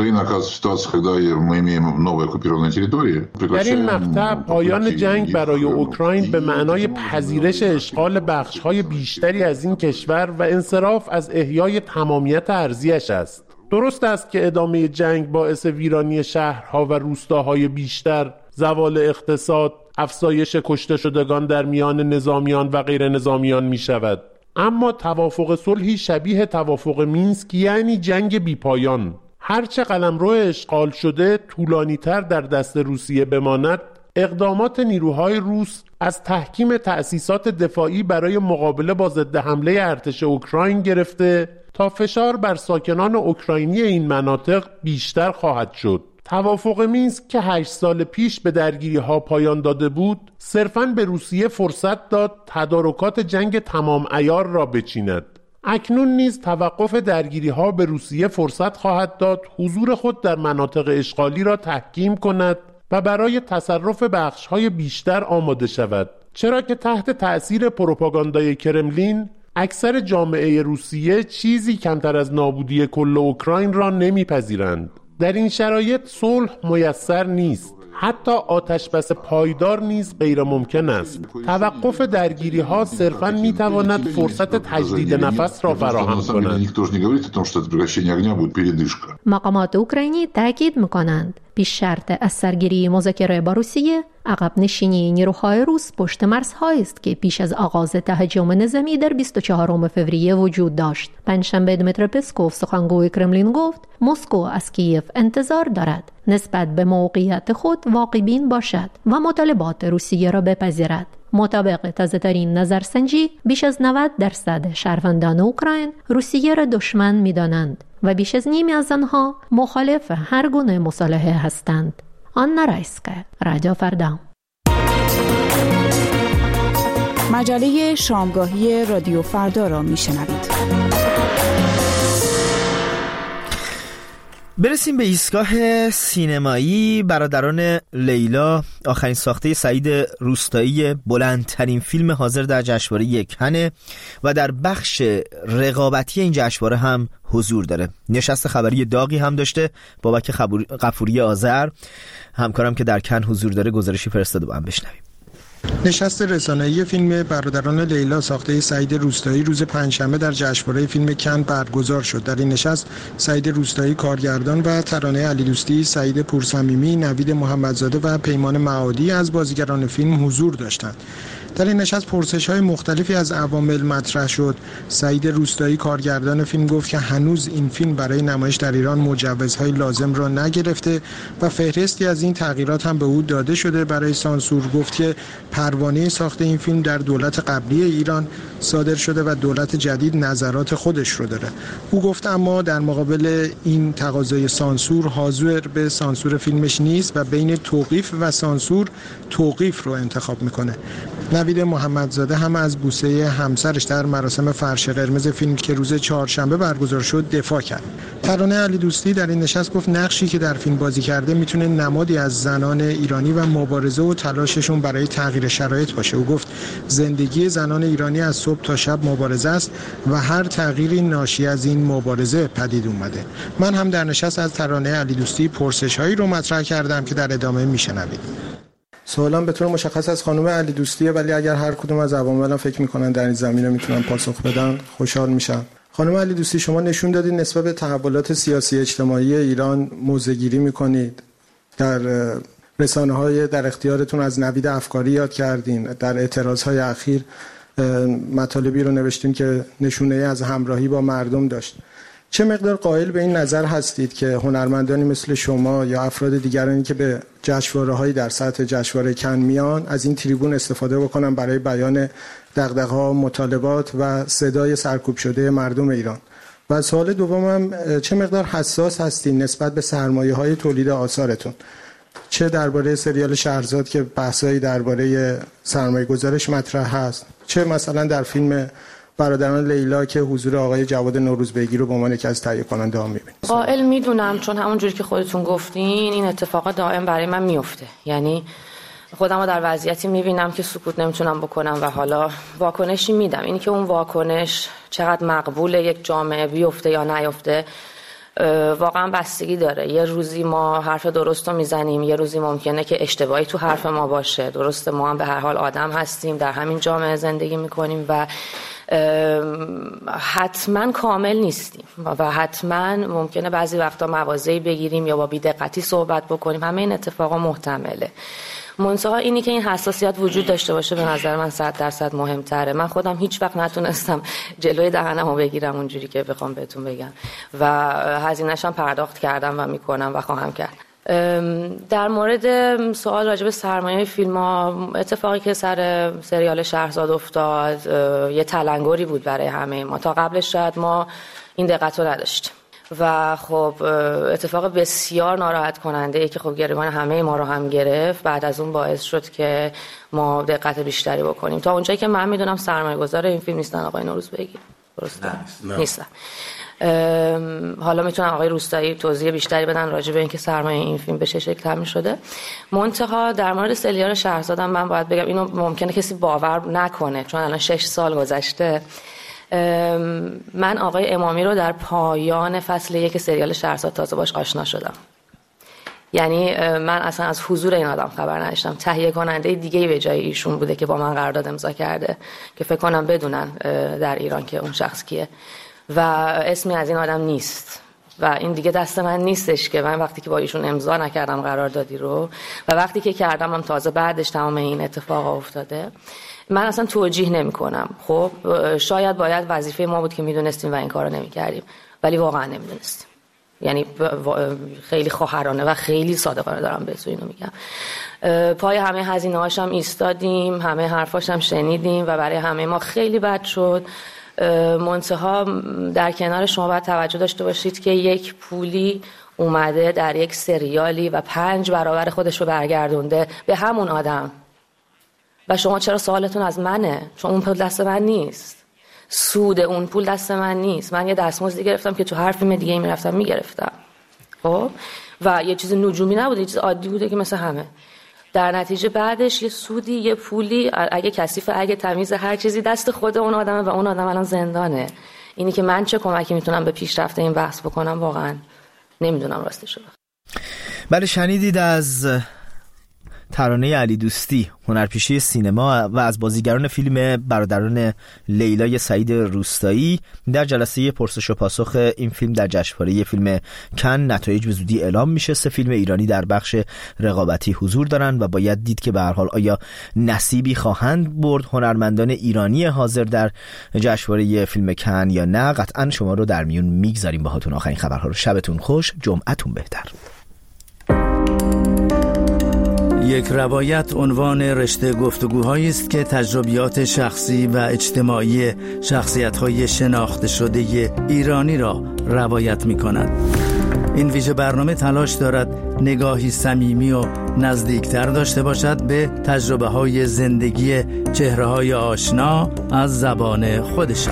این مقطع پایان جنگ برای اوکراین به معنای پذیرش اشغال بخش‌های بیشتری از این کشور و انصراف از احیای تمامیت ارضیش است. درست است که ادامه جنگ باعث ویرانی شهرها و روستاهای بیشتر، زوال اقتصاد، افزایش کشته شدگان در میان نظامیان و غیر نظامیان می شود. اما توافق صلحی شبیه توافق مینسک یعنی جنگ بیپایان. هرچه قلمرو اشغال شده طولانی تر در دست روسیه بماند، اقدامات نیروهای روس از تحکیم تأسیسات دفاعی برای مقابله با ضد حمله ارتش اوکراین گرفته تا فشار بر ساکنان اوکراینی این مناطق بیشتر خواهد شد. توافق مینسک که 8 سال پیش به درگیری‌ها پایان داده بود، صرفاً به روسیه فرصت داد تدارکات جنگ تمام عیار را بچیند. اکنون نیز توقف درگیری‌ها به روسیه فرصت خواهد داد حضور خود در مناطق اشغالی را تحکیم کند و برای تصرف بخش‌های بیشتر آماده شود، چرا که تحت تأثیر پروپاگاندای کرملین اکثر جامعه روسیه چیزی کمتر از نابودی کل اوکراین را نمی‌پذیرند. در این شرایط صلح میسر نیست. حتی آتشبس پایدار نیز غیر ممکن است. توقف درگیری ها صرفاً می تواند فرصت تجدید نفس را فراهم کند. مقامات اوکراینی تاکید می‌کنند پیش شرط از سرگیری مذاکره با روسیه عقب نشینی نیروهای روس پشت مرزهایی است که پیش از آغاز تهاجم نظامی در 24 فوریه وجود داشت. پنجشنبه دمیتری پسکوف سخنگوی کرملین گفت مسکو از کیف انتظار دارد نسبت به موقعیت خود واقع‌بین باشد و مطالبات روسیه را بپذیرد. مطابق تازه‌ترین نظرسنجی بیش از 90% شهروندان اوکراین روسیه را دشمن می‌دانند و بیش از نیمی از آنها مخالف هر گونه مصالحه هستند. آنا رایسکا، رادیو فردا. مجله شامگاهی رادیو فردا را میشنوید. برسیم به ایستگاه سینمایی. برادران لیلا، آخرین ساخته سعید روستایی، بلندترین فیلم حاضر در جشنواره کن و در بخش رقابتی این جشنواره هم حضور داره. نشست خبری داغی هم داشته. بابک غفوری آذر، همکارم که در کن حضور داره، گزارشی فرستاده، با هم بشنویم. نشست رسانه‌ای فیلم برادران لیلا ساخته سعید روستایی روز پنجشنبه در جشنواره فیلم کن برگزار شد. در این نشست سعید روستایی کارگردان و ترانه علیدوستی، سعید پورصمیمی، نوید محمدزاده و پیمان معادی از بازیگران فیلم حضور داشتند. در این نشست پرسش‌های مختلفی از عوامل مطرح شد. سعید روستایی کارگردان فیلم گفت که هنوز این فیلم برای نمایش در ایران مجوزهای لازم را نگرفته و فهرستی از این تغییرات هم به او داده شده. برای سانسور گفت که پروانه ساخت این فیلم در دولت قبلی ایران صادر شده و دولت جدید نظرات خودش رو داره. او گفت اما در مقابل این تقاضای سانسور حاضر به سانسور فیلمش نیست و بین توقیف و سانسور توقیف رو انتخاب میکنه. نوید محمدزاده هم از بوسه همسرش در مراسم فرش قرمز فیلم که روز چهارشنبه برگزار شد دفاع کرد. ترانه علیدوستی در این نشست گفت نقشی که در فیلم بازی کرده میتونه نمادی از زنان ایرانی و مبارزه و تلاششون برای تغییر شرایط باشه. او گفت زندگی زنان ایرانی از صبح تا شب مبارزه است و هر تغییری ناشی از این مبارزه پدید اومده. من هم در نشست از ترانه علیدوستی پرسش‌هایی رو مطرح کردم که در ادامه میشنوید. سوالم به طور مشخص از خانم علیدوستیه، ولی اگر هر کدوم از عوامل فکر میکنن در این زمینه میتونن پاسخ بدن خوشحال میشم. خانم علیدوستی، شما نشون دادید نسبت به تحولات سیاسی اجتماعی ایران موضع‌گیری میکنید. در رسانه‌های در اختیارتون از نوید افکاری یاد کردین. در اعتراضهای اخیر مطالبی رو نوشتین که نشونه از همراهی با مردم داشت. چه مقدار قائل به این نظر هستید که هنرمندانی مثل شما یا افراد دیگرانی که به جشنواره‌هایی در سطح جشنواره کن میان از این تریبون استفاده بکنن برای بیان دغدغه‌ها، مطالبات و صدای سرکوب شده مردم ایران؟ و سوال دومم، چه مقدار حساس هستین نسبت به سرمایه‌های تولید آثارتون؟ چه درباره سریال شهرزاد که بحثایی درباره سرمایه‌گذارش مطرح هست، چه مثلا در فیلم برادران لیلا که حضور آقای جواد نوروزبگی رو به عنوان یکی از تهیه کننده ها می‌بینید؟ قائل میدونم، چون همونجوری که خودتون گفتین این اتفاقات دائم برای من میفته. یعنی خودم رو در وضعیتی میبینم که سکوت نمیتونم بکنم و حالا واکنشی میدم. اینی که اون واکنش چقدر مقبوله یک جامعه بیفته یا نیفته واقعا بستگی داره. یه روزی ما حرف درست رو میزنیم، یه روزی ممکنه که اشتباهی تو حرف ما باشه. درسته، ما هم به هر حال آدم هستیم، در همین جامعه زندگی میکنیم و حتما کامل نیستیم و حتما ممکنه بعضی وقتا مواضعی بگیریم یا با بی‌دقتی صحبت بکنیم. همه این اتفاقا محتمله. منتها اینی که این حساسیت وجود داشته باشه به نظر من 100% مهمتره. من خودم هیچ وقت نتونستم جلوی دهنمو بگیرم اونجوری که بخوام بهتون بگم و هزینه‌اش هم پرداخت کردم و میکنم و خواهم کرد. در مورد سوال راجع به سرمایه فیلم‌ها، اتفاقی که سر سریال شهرزاد افتاد یه تلنگری بود برای همه ما. تا قبلش شاید ما این دقت رو نداشتیم و خب اتفاق بسیار ناراحت کننده ای که خب گریبان همه ما رو هم گرفت. بعد از اون باعث شد که ما دقت بیشتری بکنیم. تا اونجایی که من میدونم سرمایه‌گذار این فیلم نیستن آقای نوروزبگی. درسته؟ نیستن. حالا میتونن آقای روستایی توضیح بیشتری بدن راجع به اینکه سرمایه این فیلم به چه شکل تامین شده. منتها در مورد سریال شهرزادم من باید بگم اینو ممکنه کسی باور نکنه چون الان 6 سال گذشته. من آقای امامی رو در پایان فصل 1 سریال شهرزاد تازه باش آشنا شدم. یعنی من اصلا از حضور این آدم خبر نداشتم. تهیه کننده دیگه‌ای به جای ایشون بوده که با من قرارداد امضا کرده که فکر کنم بدونن در ایران که اون شخص کیه و اسمی از این آدم نیست و این دیگه دست من نیستش که من وقتی که با ایشون امضا نکردم قراردادی رو و وقتی که کردم هم تازه بعدش تمام این اتفاق افتاده. من اصلا توجیه نمی کنم. خب شاید باید وظیفه ما بود که میدونستیم و این کارو نمی کردیم، ولی واقعا نمیدونستیم. یعنی خیلی خواهرانه و خیلی صادقانه دارم بهتون اینو میگم. پای همه هزینه هاشم ایستادیم، همه حرفاشم شنیدیم و برای همه ما خیلی بد شد. منتها در کنار شما باید توجه داشته باشید که یک پولی اومده در یک سریالی و 5 برابر خودش رو برگردونده به همون آدم و شما چرا سوالتون از منه؟ چون اون پول دست من نیست، سود اون پول دست من نیست. من یه دستمزدی گرفتم که تو هر فیلم دیگه میرفتم میگرفتم، خب، و یه چیز نجومی نبوده، یه چیز عادی بوده که مثل همه. در نتیجه بعدش یه سودی، یه پولی، اگه کثیفه، اگه تمیز، هر چیزی دست خود اون آدمه و اون آدم الان زندانه. اینی که من چه کمکی میتونم به پیشرفت این بحث بکنم واقعا نمیدونم راستش رو. بله، شنیدید از ترانه علی دوستی، هنرپیشه سینما و از بازیگران فیلم برادران لیلای سعید روستایی در جلسه پرسش و پاسخ این فیلم در جشنواره فیلم کن. نتایج به زودی اعلام میشه. 3 فیلم ایرانی در بخش رقابتی حضور دارن و باید دید که به هر حال آیا نصیبی خواهند برد هنرمندان ایرانی حاضر در جشنواره فیلم کن یا نه. قطعا شما رو در میون میگذاریم باهاتون. آخرین خبرها رو. شبتون خوش، جمعتون بهتر. یک روایت عنوان رشته گفتگوهایی است که تجربیات شخصی و اجتماعی شخصیت‌های شناخته شده ایرانی را روایت می‌کند. این ویژه برنامه تلاش دارد نگاهی صمیمی و نزدیکتر داشته باشد به تجربه‌های زندگی چهره‌های آشنا از زبان خودشان.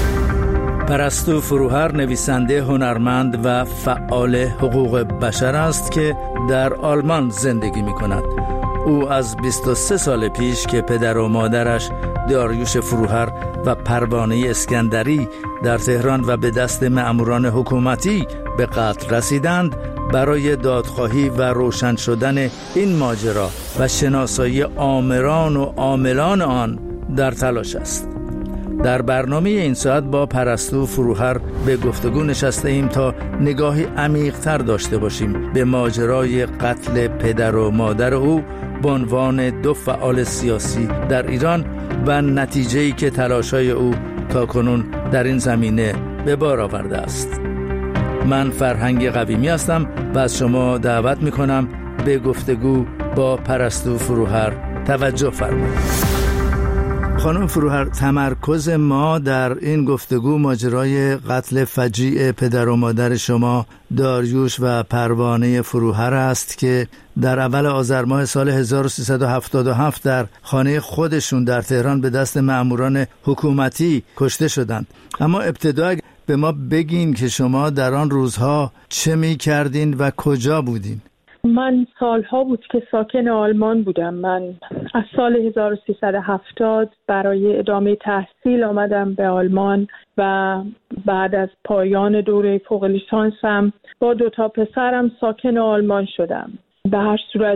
پرستو فروهر نویسنده، هنرمند و فعال حقوق بشر است که در آلمان زندگی می‌کند. او از 23 سال پیش که پدر و مادرش داریوش فروهر و پروانه اسکندری در تهران و به دست مأموران حکومتی به قتل رسیدند، برای دادخواهی و روشن شدن این ماجرا و شناسایی آمران و عاملان آن در تلاش است. در برنامه این ساعت با پرستو فروهر به گفتگو نشسته ایم تا نگاهی عمیق‌تر داشته باشیم به ماجرای قتل پدر و مادر او به عنوان 2 فعال سیاسی در ایران و نتیجه‌ای که تلاش‌های او تاکنون در این زمینه به بار آورده است. من فرهنگ قویمی هستم و از شما دعوت می‌کنم به گفتگو با پرستو فروهر توجه فرمایید. خانم فروهر، تمرکز ما در این گفتگو ماجرای قتل فجیع پدر و مادر شما داریوش و پروانه فروهر است که در اول آذر ماه سال 1377 در خانه خودشون در تهران به دست مأموران حکومتی کشته شدند. اما ابتدا به ما بگین که شما در آن روزها چه می کردین و کجا بودین؟ من سالها بود که ساکن آلمان بودم. من از سال 1370 برای ادامه تحصیل آمدم به آلمان و بعد از پایان دوره فوق لیسانسم با 2 پسرم ساکن آلمان شدم. به هر صورت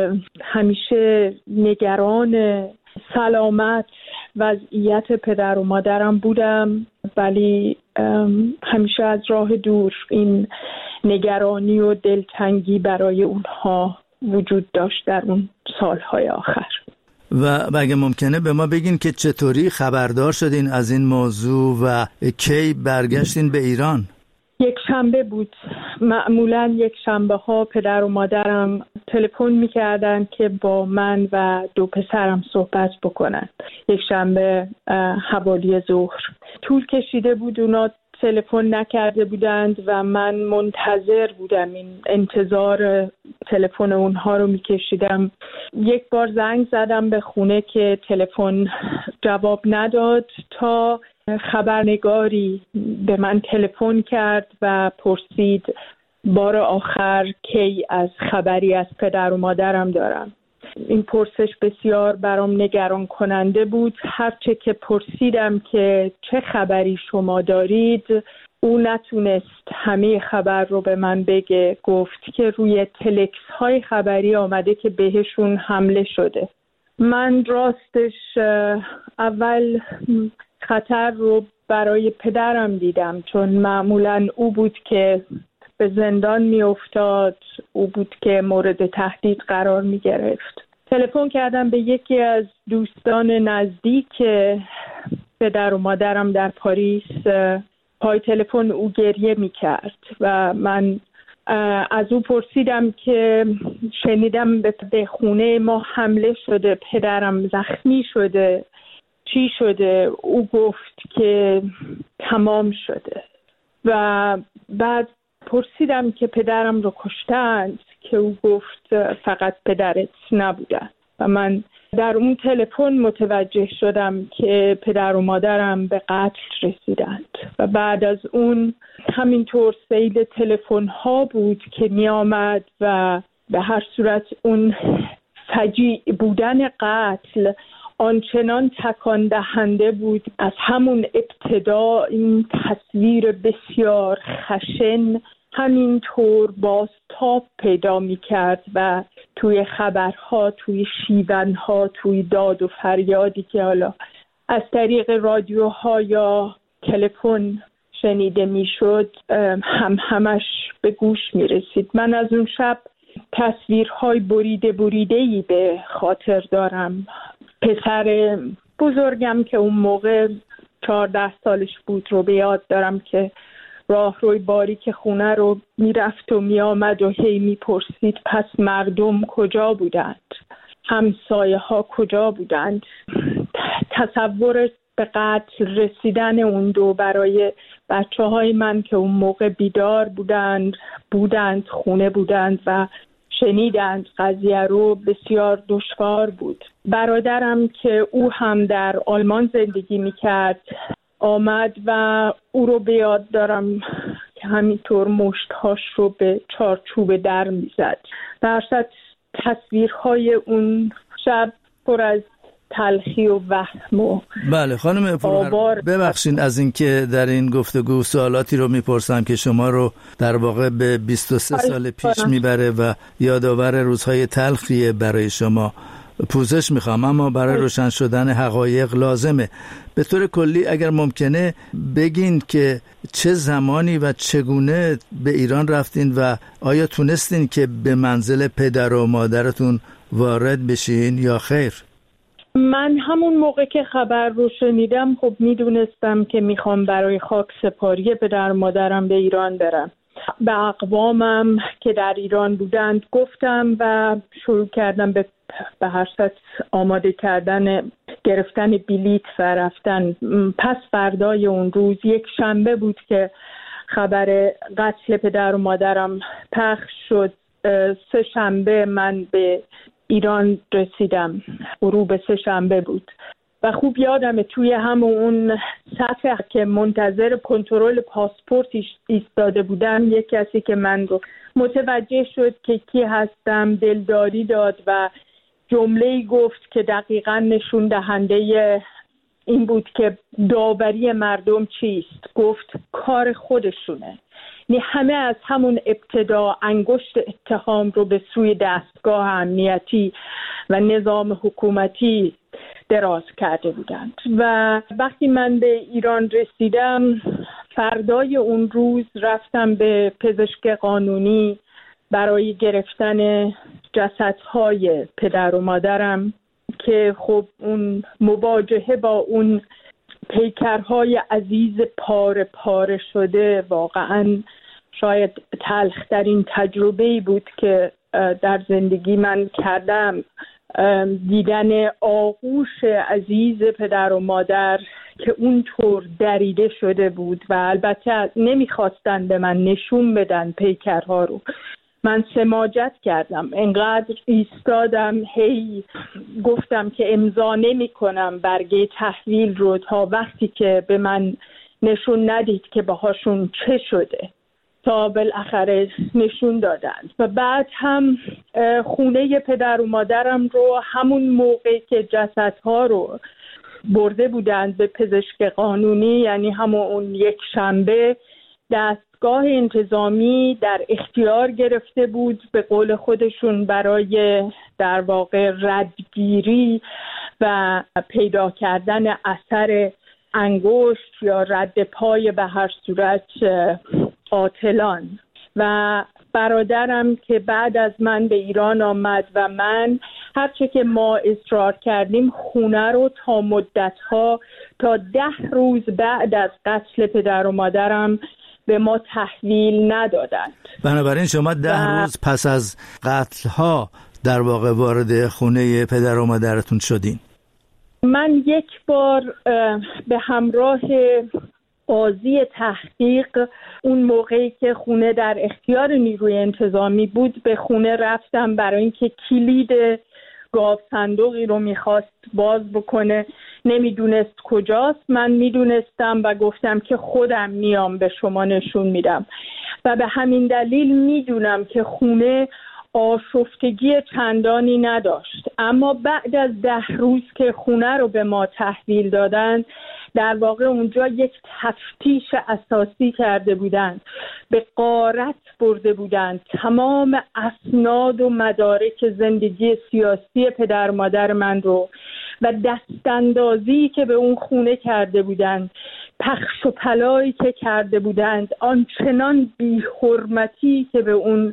همیشه نگران سلامت وضعیت پدر و مادرم بودم، ولی همیشه از راه دور این نگرانی و دلتنگی برای اونها وجود داشت در اون سالهای آخر. و اگه ممکنه به ما بگین که چطوری خبردار شدین از این موضوع و کی برگشتین به ایران؟ یک شنبه بود. معمولا یک شنبه ها پدر و مادرم تلفن میکردن که با من و 2 پسرم صحبت بکنن. یک شنبه حوالی ظهر. طول کشیده بود، اونا تلفن نکرده بودند و من منتظر بودم، این انتظار تلفن اونها رو میکشیدم. یک بار زنگ زدم به خونه که تلفن جواب نداد تا خبرنگاری به من تلفن کرد و پرسید بار آخر کی از خبری از پدر و مادرم دارم. این پرسش بسیار برام نگران کننده بود. هرچه که پرسیدم که چه خبری شما دارید، او نتونست همه خبر رو به من بگه. گفت که روی تلکس های خبری آمده که بهشون حمله شده. من راستش اول خطر رو برای پدرم دیدم، چون معمولاً او بود که به زندان می افتاد، او بود که مورد تهدید قرار می گرفت. تلفن کردم به یکی از دوستان نزدیک پدر و مادرم در پاریس. پای تلفن او گریه می کرد و من از او پرسیدم که شنیدم به خونه ما حمله شده، پدرم زخمی شده، چی شده؟ او گفت که تمام شده. و بعد پرسیدم که پدرم رو کشتند، که او گفت فقط پدرت نبودن. و من در اون تلفن متوجه شدم که پدر و مادرم به قتل رسیدند و بعد از اون همینطور سیل تلفن ها بود که می آمد و به هر صورت اون فجیع بودن قتل آنچنان تکان دهنده بود. از همون ابتدا این تصویر بسیار خشن همینطور بازتاب پیدا می کرد و توی خبرها، توی شیونها، توی داد و فریادی که حالا از طریق رادیوها یا تلفن شنیده می شد همش به گوش می رسید. من از اون شب تصویرهای بریده‌ای به خاطر دارم. پسر بزرگم که اون موقع 14 سالش بود رو به یاد دارم که راهروی باریک خونه رو میرفت و میآمد و هی میپرسید پس مردم کجا بودند؟ همسایه ها کجا بودند؟ تصور به قتل رسیدن اون دو برای بچه های من که اون موقع بیدار بودند خونه بودند و شنیدند قضیه رو بسیار دشوار بود. برادرم که او هم در آلمان زندگی میکرد آمد و او رو به یاد دارم که همینطور مشتهاش رو به چارچوب در میزد. در صورت تصویرهای اون شب پر از تلخی و وهم و بله خانم پرور، ببخشین از اینکه در این گفتگو سوالاتی رو میپرسم که شما رو در واقع به 23 سال پیش میبره و یادآور روزهای تلخیه برای شما. پوزش میخوام، اما برای روشن شدن حقایق لازمه به طور کلی اگر ممکنه بگین که چه زمانی و چگونه به ایران رفتین و آیا تونستین که به منزل پدر و مادرتون وارد بشین یا خیر؟ من همون موقع که خبر رو شنیدم خب میدونستم که میخوام برای خاک سپاری پدر و مادرم به ایران برم. به اقوامم که در ایران بودند گفتم و شروع کردم به هر صورت آماده کردن گرفتن بلیط و رفتن. پس فردای اون روز یک شنبه بود که خبر قتل پدر و مادرم پخش شد. سه شنبه من به ایران رسیدم، غروب سه شنبه بود و خوب یادمه توی همون صفحه که منتظر کنترل پاسپورت ایستاده بودم یک کسی که من رو متوجه شد که کی هستم دلداری داد و جمله‌ای گفت که دقیقاً نشون دهنده این بود که داوری مردم چیست. گفت کار خودشونه. همه از همون ابتدا انگشت اتهام رو به سوی دستگاه امنیتی و نظام حکومتی دراز کرده بودند و وقتی من به ایران رسیدم فردای اون روز رفتم به پزشک قانونی برای گرفتن جسدهای پدر و مادرم که خب اون مواجهه با اون پیکرهای عزیز پاره شده واقعاً شاید تلخترین تجربه‌ای بود که در زندگی من کردم. دیدن آغوش عزیز پدر و مادر که اونطور دریده شده بود و البته نمیخواستن به من نشون بدن پیکرها رو. من سماجت کردم، انقدر ایستادم هی گفتم که امضا نمی کنم برگه تحویل رو تا وقتی که به من نشون ندید که باهاشون چه شده، تا بالاخره نشون دادن. و بعد هم خونه پدر و مادرم رو همون موقع که جسدها رو برده بودند به پزشک قانونی، یعنی همون اون یک شنبه، دستگاه انتظامی در اختیار گرفته بود به قول خودشون برای در واقع ردگیری و پیدا کردن اثر انگشت یا رد پای به هر صورت قاتلان. و برادرم که بعد از من به ایران آمد و من هرچه که ما اصرار کردیم خونه رو تا مدتها تا 10 روز بعد از قتل پدر و مادرم به ما تحویل ندادند. بنابراین شما 10 روز پس از قتل ها در واقع وارد خونه پدر و مادرتون شدین؟ من یک بار به همراه قاضی تحقیق اون موقعی که خونه در اختیار نیروی انتظامی بود به خونه رفتم برای اینکه کلید گاو صندوقی رو میخواست باز بکنه، نمیدونست کجاست. من میدونستم و گفتم که خودم میام به شما نشون میدم و به همین دلیل میدونم که خونه آشفتگی چندانی نداشت. اما بعد از 10 روز که خونه رو به ما تحویل دادن، در واقع اونجا یک تفتیش اساسی کرده بودند، به غارت برده بودند تمام اسناد و مدارک زندگی سیاسی پدر مادر من رو و دستاندازی که به اون خونه کرده بودند، پخش و پلایی که کرده بودند، آنچنان بی‌حرمتی که به اون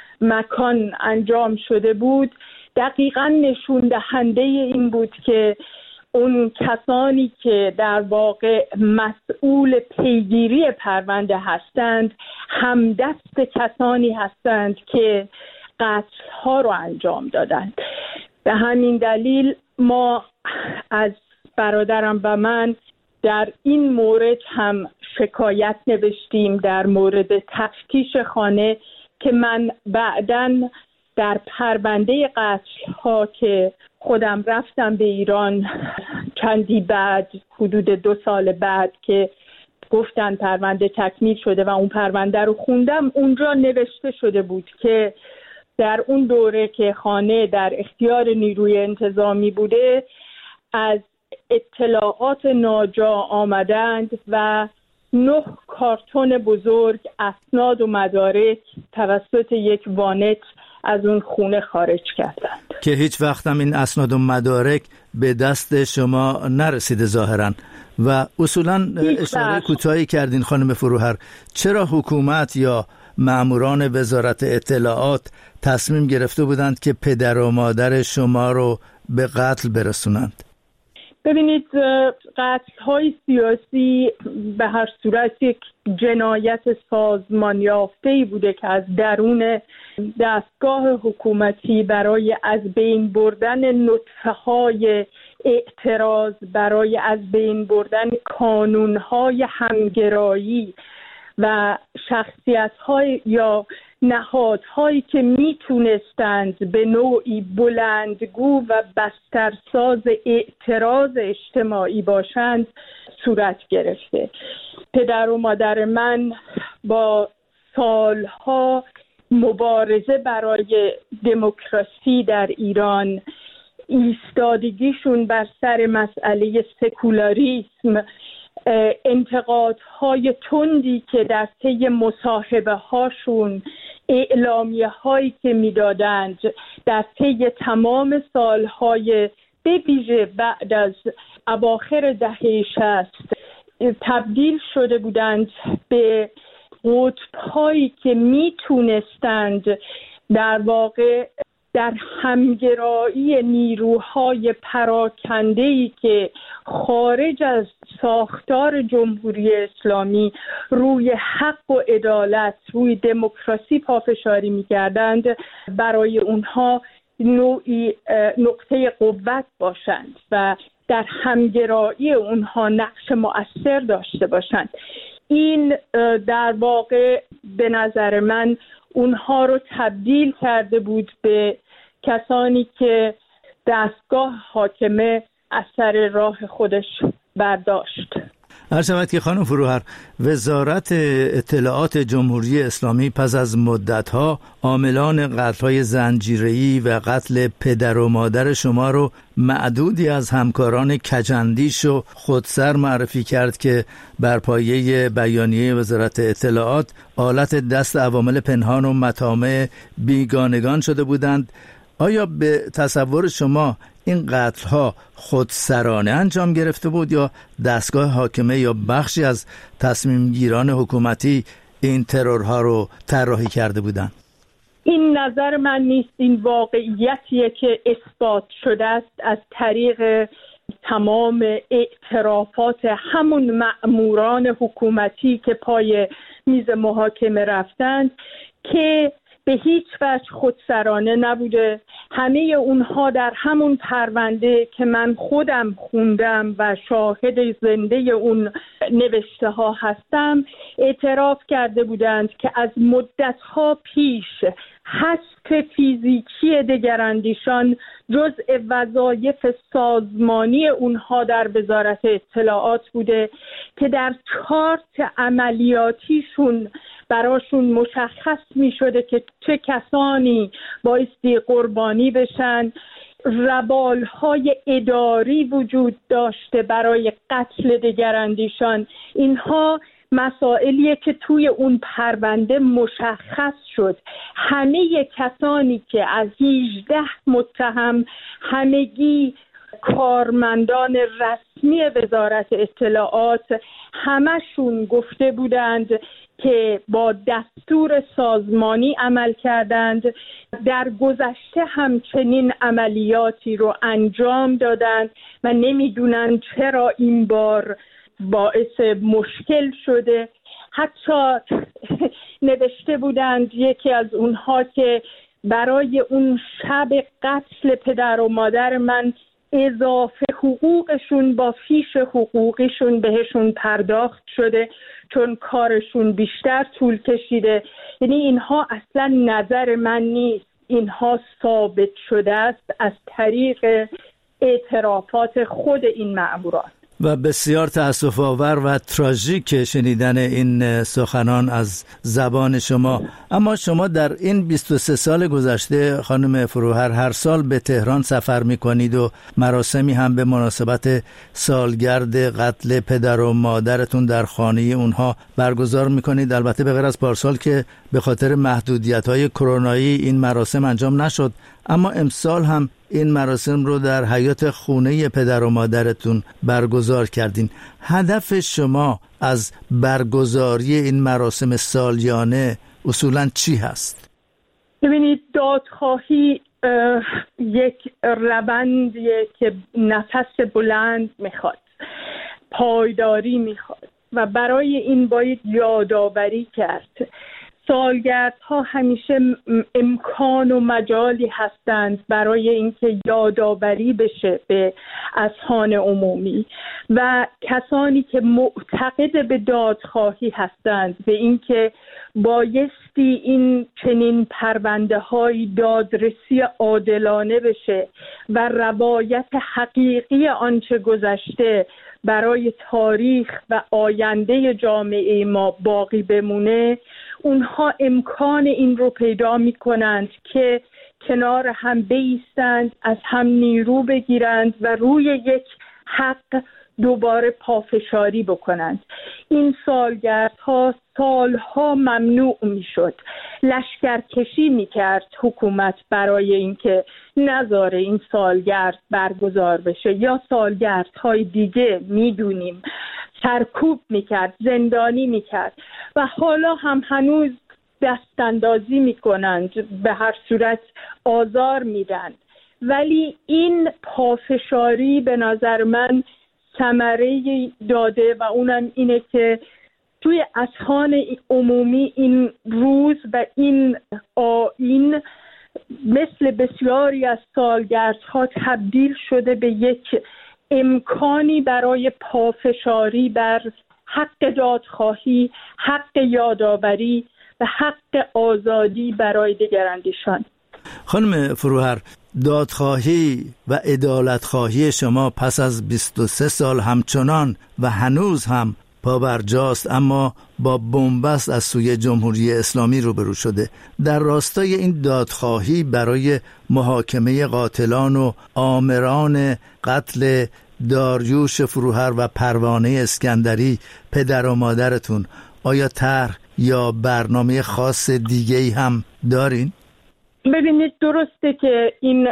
مکان انجام شده بود، دقیقاً نشون دهنده این بود که اون کسانی که در واقع مسئول پیگیری پرونده هستند همدست کسانی هستند که قتل‌ها رو انجام دادند. به همین دلیل ما از برادرم و من در این مورد هم شکایت نوشتیم در مورد تفتیش خانه که من بعداً در پرونده قتل‌ها که خودم رفتم به ایران چندی بعد، حدود 2 سال بعد که گفتن پرونده تکمیل شده و اون پرونده رو خوندم، اونجا نوشته شده بود که در اون دوره که خانه در اختیار نیروی انتظامی بوده از اطلاعات ناجا آمدند و 9 کارتون بزرگ اسناد و مدارک توسط یک وانت از اون خونه خارج کردند که هیچ وقت هم این اسناد و مدارک به دست شما نرسیده ظاهرا. و اصولا اشاره کوتاهی کردین خانم فروهر، چرا حکومت یا ماموران وزارت اطلاعات تصمیم گرفته بودند که پدر و مادر شما رو به قتل برسونند؟ ببینید، قتل‌های سیاسی به هر صورت یک جنایت سازمان یافته‌ای بوده که از درون دستگاه حکومتی برای از بین بردن نطفه‌های اعتراض، برای از بین بردن کانون‌های همگرایی و شخصیت‌های یا نهادهایی که میتونستند به نوعی بلندگو و بسترساز اعتراض اجتماعی باشند صورت گرفته. پدر و مادر من با سالها مبارزه برای دموکراسی در ایران، ایستادگیشون بر سر مسئله سکولاریسم، انتقادهای تندی که در طی مصاحبه هاشون، اعلامیه هایی که میدادند در طی تمام سالهای به ویژه بعد از اواخر دهه 60 تبدیل شده بودند به قطب هایی که میتونستند در واقع در همگرایی نیروهای پراکنده‌ای که خارج از ساختار جمهوری اسلامی روی حق و عدالت، روی دموکراسی پافشاری می‌کردند، برای اونها نوعی نقطه قوت باشند و در همگرایی اونها نقش مؤثر داشته باشند. این در واقع به نظر من اونها رو تبدیل کرده بود به کسانی که دستگاه حاکمه از سر راه خودش برداشت. هر شود که خانم فروهر، وزارت اطلاعات جمهوری اسلامی پس از مدت‌ها عاملان قتل‌های زنجیره‌ای و قتل پدر و مادر شما رو معدودی از همکاران کجندیش و خودسر معرفی کرد که بر پایه بیانیه وزارت اطلاعات آلت دست عوامل پنهان و مطامع بیگانگان شده بودند. آیا به تصور شما این قتل‌ها خودسرانه انجام گرفته بود یا دستگاه حاکمه یا بخشی از تصمیم گیران حکومتی این ترورها رو طراحی کرده بودند؟ این نظر من نیست، این واقعیتیه که اثبات شده است از طریق تمام اعترافات همون مأموران حکومتی که پای میز محاکمه رفتند که به هیچ وجه خودسرانه نبوده. همه اونها در همون پرونده که من خودم خوندم و شاهد زنده اون نوشته ها هستم اعتراف کرده بودند که از مدتها پیش حذف فیزیکی دگراندیشان جزء وظایف سازمانی اونها در وزارت اطلاعات بوده که در چارت عملیاتیشون براشون مشخص می شده که چه کسانی بایستی قربانی بشن. روالهای اداری وجود داشته برای قتل دگراندیشان. اینها مسائلیه که توی اون پرونده مشخص شد. همه کسانی که از 18 متهم همگی کارمندان رسمی وزارت اطلاعات همشون گفته بودند که با دستور سازمانی عمل کردند. در گذشته همچنین عملیاتی رو انجام دادند و نمیدونن چرا این بار باعث مشکل شده. حتی نوشته بودند یکی از اونها که برای اون شب قتل پدر و مادر من اضافه حقوقشون با فیش حقوقیشون بهشون پرداخت شده چون کارشون بیشتر طول کشیده. یعنی اینها اصلا نظر من نیست، اینها ثابت شده است از طریق اعترافات خود این مأموران. و بسیار تأسف‌آور و تراژیک شنیدن این سخنان از زبان شما. اما شما در این 23 سال گذشته خانم فروهر هر سال به تهران سفر می‌کنید و مراسمی هم به مناسبت سالگرد قتل پدر و مادرتون در خانه اونها برگزار می‌کنید. البته به غیر از پارسال که به خاطر محدودیت‌های کرونایی این مراسم انجام نشد، اما امسال هم این مراسم رو در حیاط خونه پدر و مادرتون برگزار کردین. هدف شما از برگزاری این مراسم سالیانه اصولاً چی هست؟ ببینید، دادخواهی یک روندیه که نفس بلند میخواد، پایداری میخواد و برای این باید یادآوری کرد. سالگردها همیشه امکان و مجالی هستند برای اینکه یادآوری بشه به اذهان عمومی و کسانی که معتقد به دادخواهی هستند به اینکه بایستی این چنین پرونده های دادرسی عادلانه بشه و روایت حقیقی آنچه گذشته برای تاریخ و آینده جامعه ما باقی بمونه، اونها امکان این رو پیدا می کنند که کنار هم بایستند، از هم نیرو بگیرند و روی یک حق دوباره پافشاری بکنند. این سالگردها سالها ممنوع می شد، لشکرکشی می کرد حکومت برای اینکه نذاره این سالگرد برگزار بشه، یا سالگردهای دیگه میدونیم سرکوب می کرد، زندانی می کرد و حالا هم هنوز دستاندازی می کنند، به هر صورت آزار میدن. ولی این پافشاری به نظر من ثمره داده و اونم اینه که توی اذهان عمومی این روز و این آیین مثل بسیاری از سالگردها تبدیل شده به یک امکانی برای پافشاری بر حق دادخواهی، حق یادآوری و حق آزادی برای دگراندیشان. خانم فروهر، دادخواهی و عدالتخواهی شما پس از 23 سال همچنان و هنوز هم پابرجاست، اما با بنبست از سوی جمهوری اسلامی روبرو شده. در راستای این دادخواهی برای محاکمه قاتلان و آمران قتل داریوش فروهر و پروانه اسکندری پدر و مادرتون، آیا طرح یا برنامه خاص دیگه‌ای هم دارین؟ ببینید، درسته که این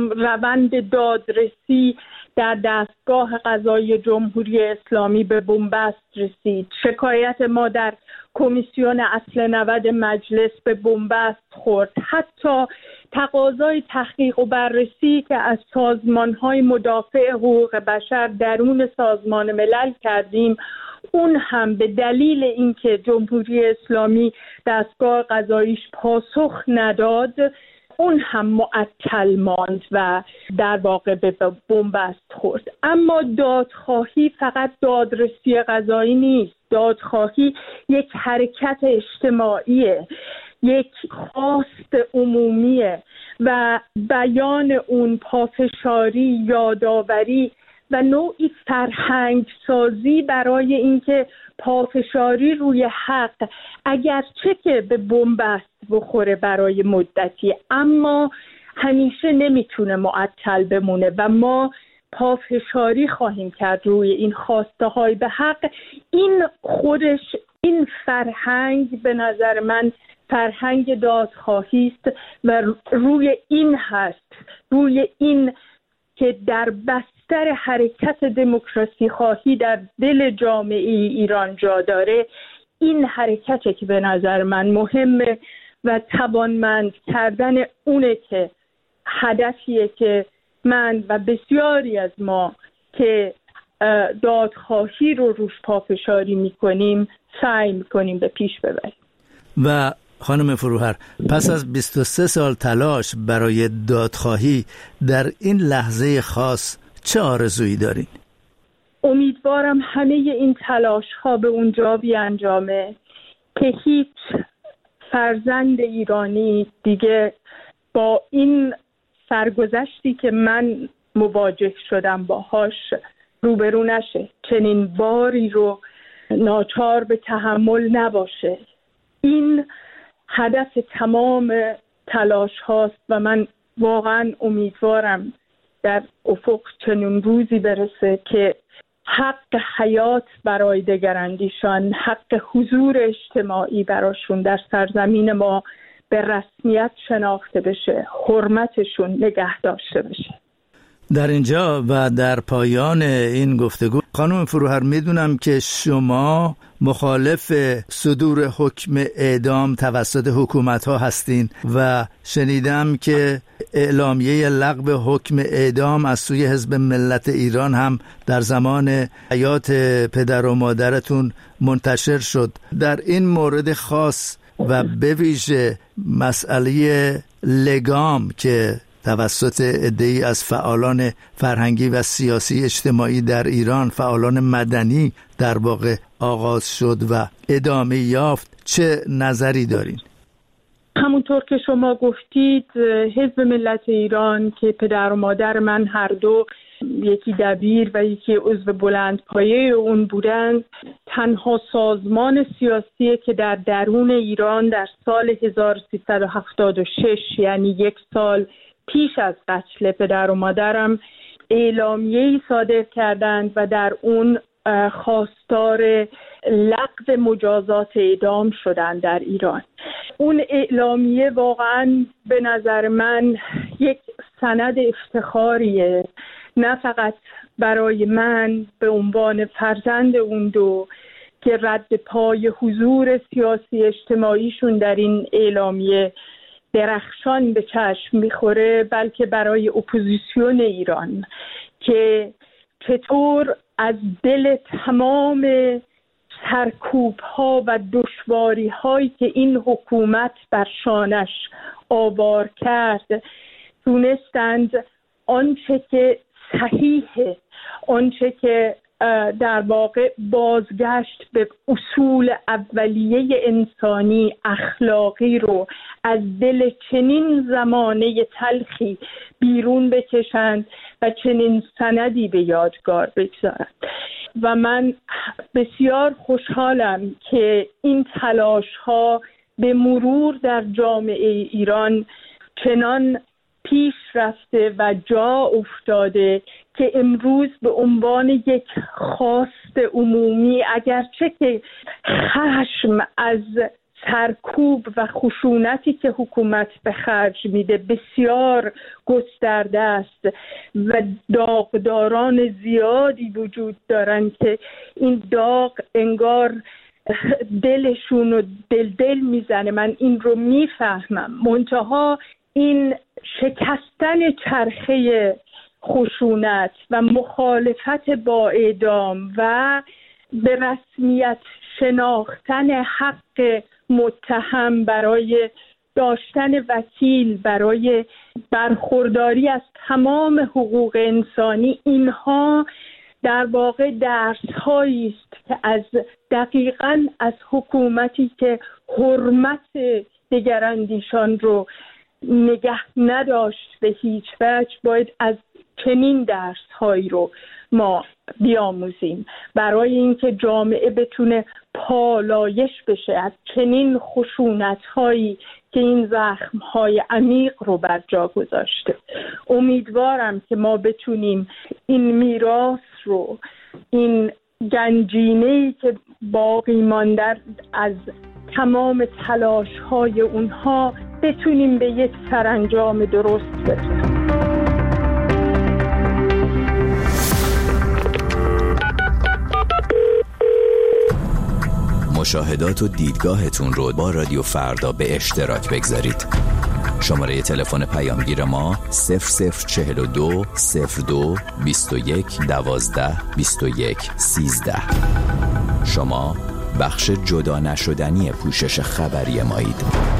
روند دادرسی در دستگاه قضایی جمهوری اسلامی به بنبست رسید. شکایت ما در کمیسیون اصل 90 مجلس به بنبست خورد. حتی تقاضای تحقیق و بررسی که از سازمان‌های مدافع حقوق بشر درون سازمان ملل کردیم، اون هم به دلیل اینکه جمهوری اسلامی دستگاه قضاییش پاسخ نداد اون هم معطل ماند و در واقع به بنبست خورد. اما دادخواهی فقط دادرسی قضایی نیست. دادخواهی یک حرکت اجتماعیه، یک خواست عمومیه و بیان اون پافشاری، یادآوری و نوعی فرهنگ سازی برای اینکه پافشاری روی حق اگرچه که به بنبست بخوره برای مدتی اما همیشه نمیتونه معطل بمونه و ما پافشاری خواهیم کرد روی این خواسته های به حق. این خودش این فرهنگ به نظر من فرهنگ دادخواهی است و روی این هست، روی این که در بستر حرکت دموکراسی خواهی در دل جامعه ایران جا داره، این حرکتی که به نظر من مهمه و توانمند کردن اونه که هدفیه که من و بسیاری از ما که دادخواهی رو روش پافشاری میکنیم سعی میکنیم به پیش ببریم. و خانم فروهر، پس از 23 سال تلاش برای دادخواهی در این لحظه خاص چه آرزویی دارین؟ امیدوارم همه این تلاش ها به اونجا بیانجامه که هیچ فرزند ایرانی دیگه با این سرگذشتی که من مواجه شدم باهاش روبرو نشه، چنین باری رو ناچار به تحمل نباشه. این هدف تمام تلاش هاست و من واقعا امیدوارم در افق چنین روزی برسه که حق حیات برای دگراندیشان، حق حضور اجتماعی براشون در سرزمین ما به رسمیت شناخته بشه، حرمتشون نگه داشته بشه. در اینجا و در پایان این گفتگو خانم فروهر، میدونم که شما مخالف صدور حکم اعدام توسط حکومت ها هستین و شنیدم که اعلامیه لغو حکم اعدام از سوی حزب ملت ایران هم در زمان حیات پدر و مادرتون منتشر شد. در این مورد خاص و به ویژه مسئله لگام که توسط عده‌ای از فعالان فرهنگی و سیاسی اجتماعی در ایران، فعالان مدنی در واقع آغاز شد و ادامه یافت، چه نظری دارین؟ همونطور که شما گفتید حزب ملت ایران که پدر و مادر من هر دو یکی دبیر و یکی عضو بلند پایه اون بودند، تنها سازمان سیاسی که در درون ایران در سال 1376 یعنی یک سال پیش از قتل پدر و مادرم اعلامیه‌ای صادر کردند و در اون خواستار لغو مجازات اعدام شدند در ایران. اون اعلامیه واقعا به نظر من یک سند افتخاریه، نه فقط برای من به عنوان فرزند اون دو که رد پای حضور سیاسی اجتماعیشون در این اعلامیه درخشان به چشم میخوره، بلکه برای اپوزیسیون ایران که چطور از دل تمام سرکوب ها و دشواری هایی که این حکومت بر شانش آوار کرد تونستند آنچه که صحیحه، آنچه که در واقع بازگشت به اصول اولیه انسانی اخلاقی رو از دل چنین زمانه تلخی بیرون بکشند و چنین سندی به یادگار بگذارند. و من بسیار خوشحالم که این تلاش ها به مرور در جامعه ایران چنان پیش رفته و جا افتاده که امروز به عنوان یک خواست عمومی، اگرچه که خشم از سرکوب و خشونتی که حکومت به خرج میده بسیار گسترده است و داغداران زیادی وجود دارن که این داغ انگار دلشون رو دل میزنه، من این رو میفهمم، منتها این شکستن چرخه خشونت و مخالفت با اعدام و به رسمیت شناختن حق متهم، برای داشتن وکیل، برای برخورداری از تمام حقوق انسانی، اینها در واقع درس‌هایی است که دقیقاً از حکومتی که حرمت دگراندیشان رو نگه نداشت به هیچ وجه، باید از چنین درس‌هایی رو ما بیاموزیم برای اینکه جامعه بتونه پالایش بشه از چنین خشونت‌هایی که این زخم‌های عمیق رو بر جا گذاشته. امیدوارم که ما بتونیم این میراث رو، این گنجینه‌ای که باقی مانده از تمام تلاش‌های اونها، بتونیم به یک سرانجام درست برسیم. مشاهدات و دیدگاهتون رو با رادیو فردا به اشتراک بگذارید. شماره تلفن پیامگیر ما 0042 02 21 12 21 13. شما بخش جدا نشدنی پوشش خبری مایید.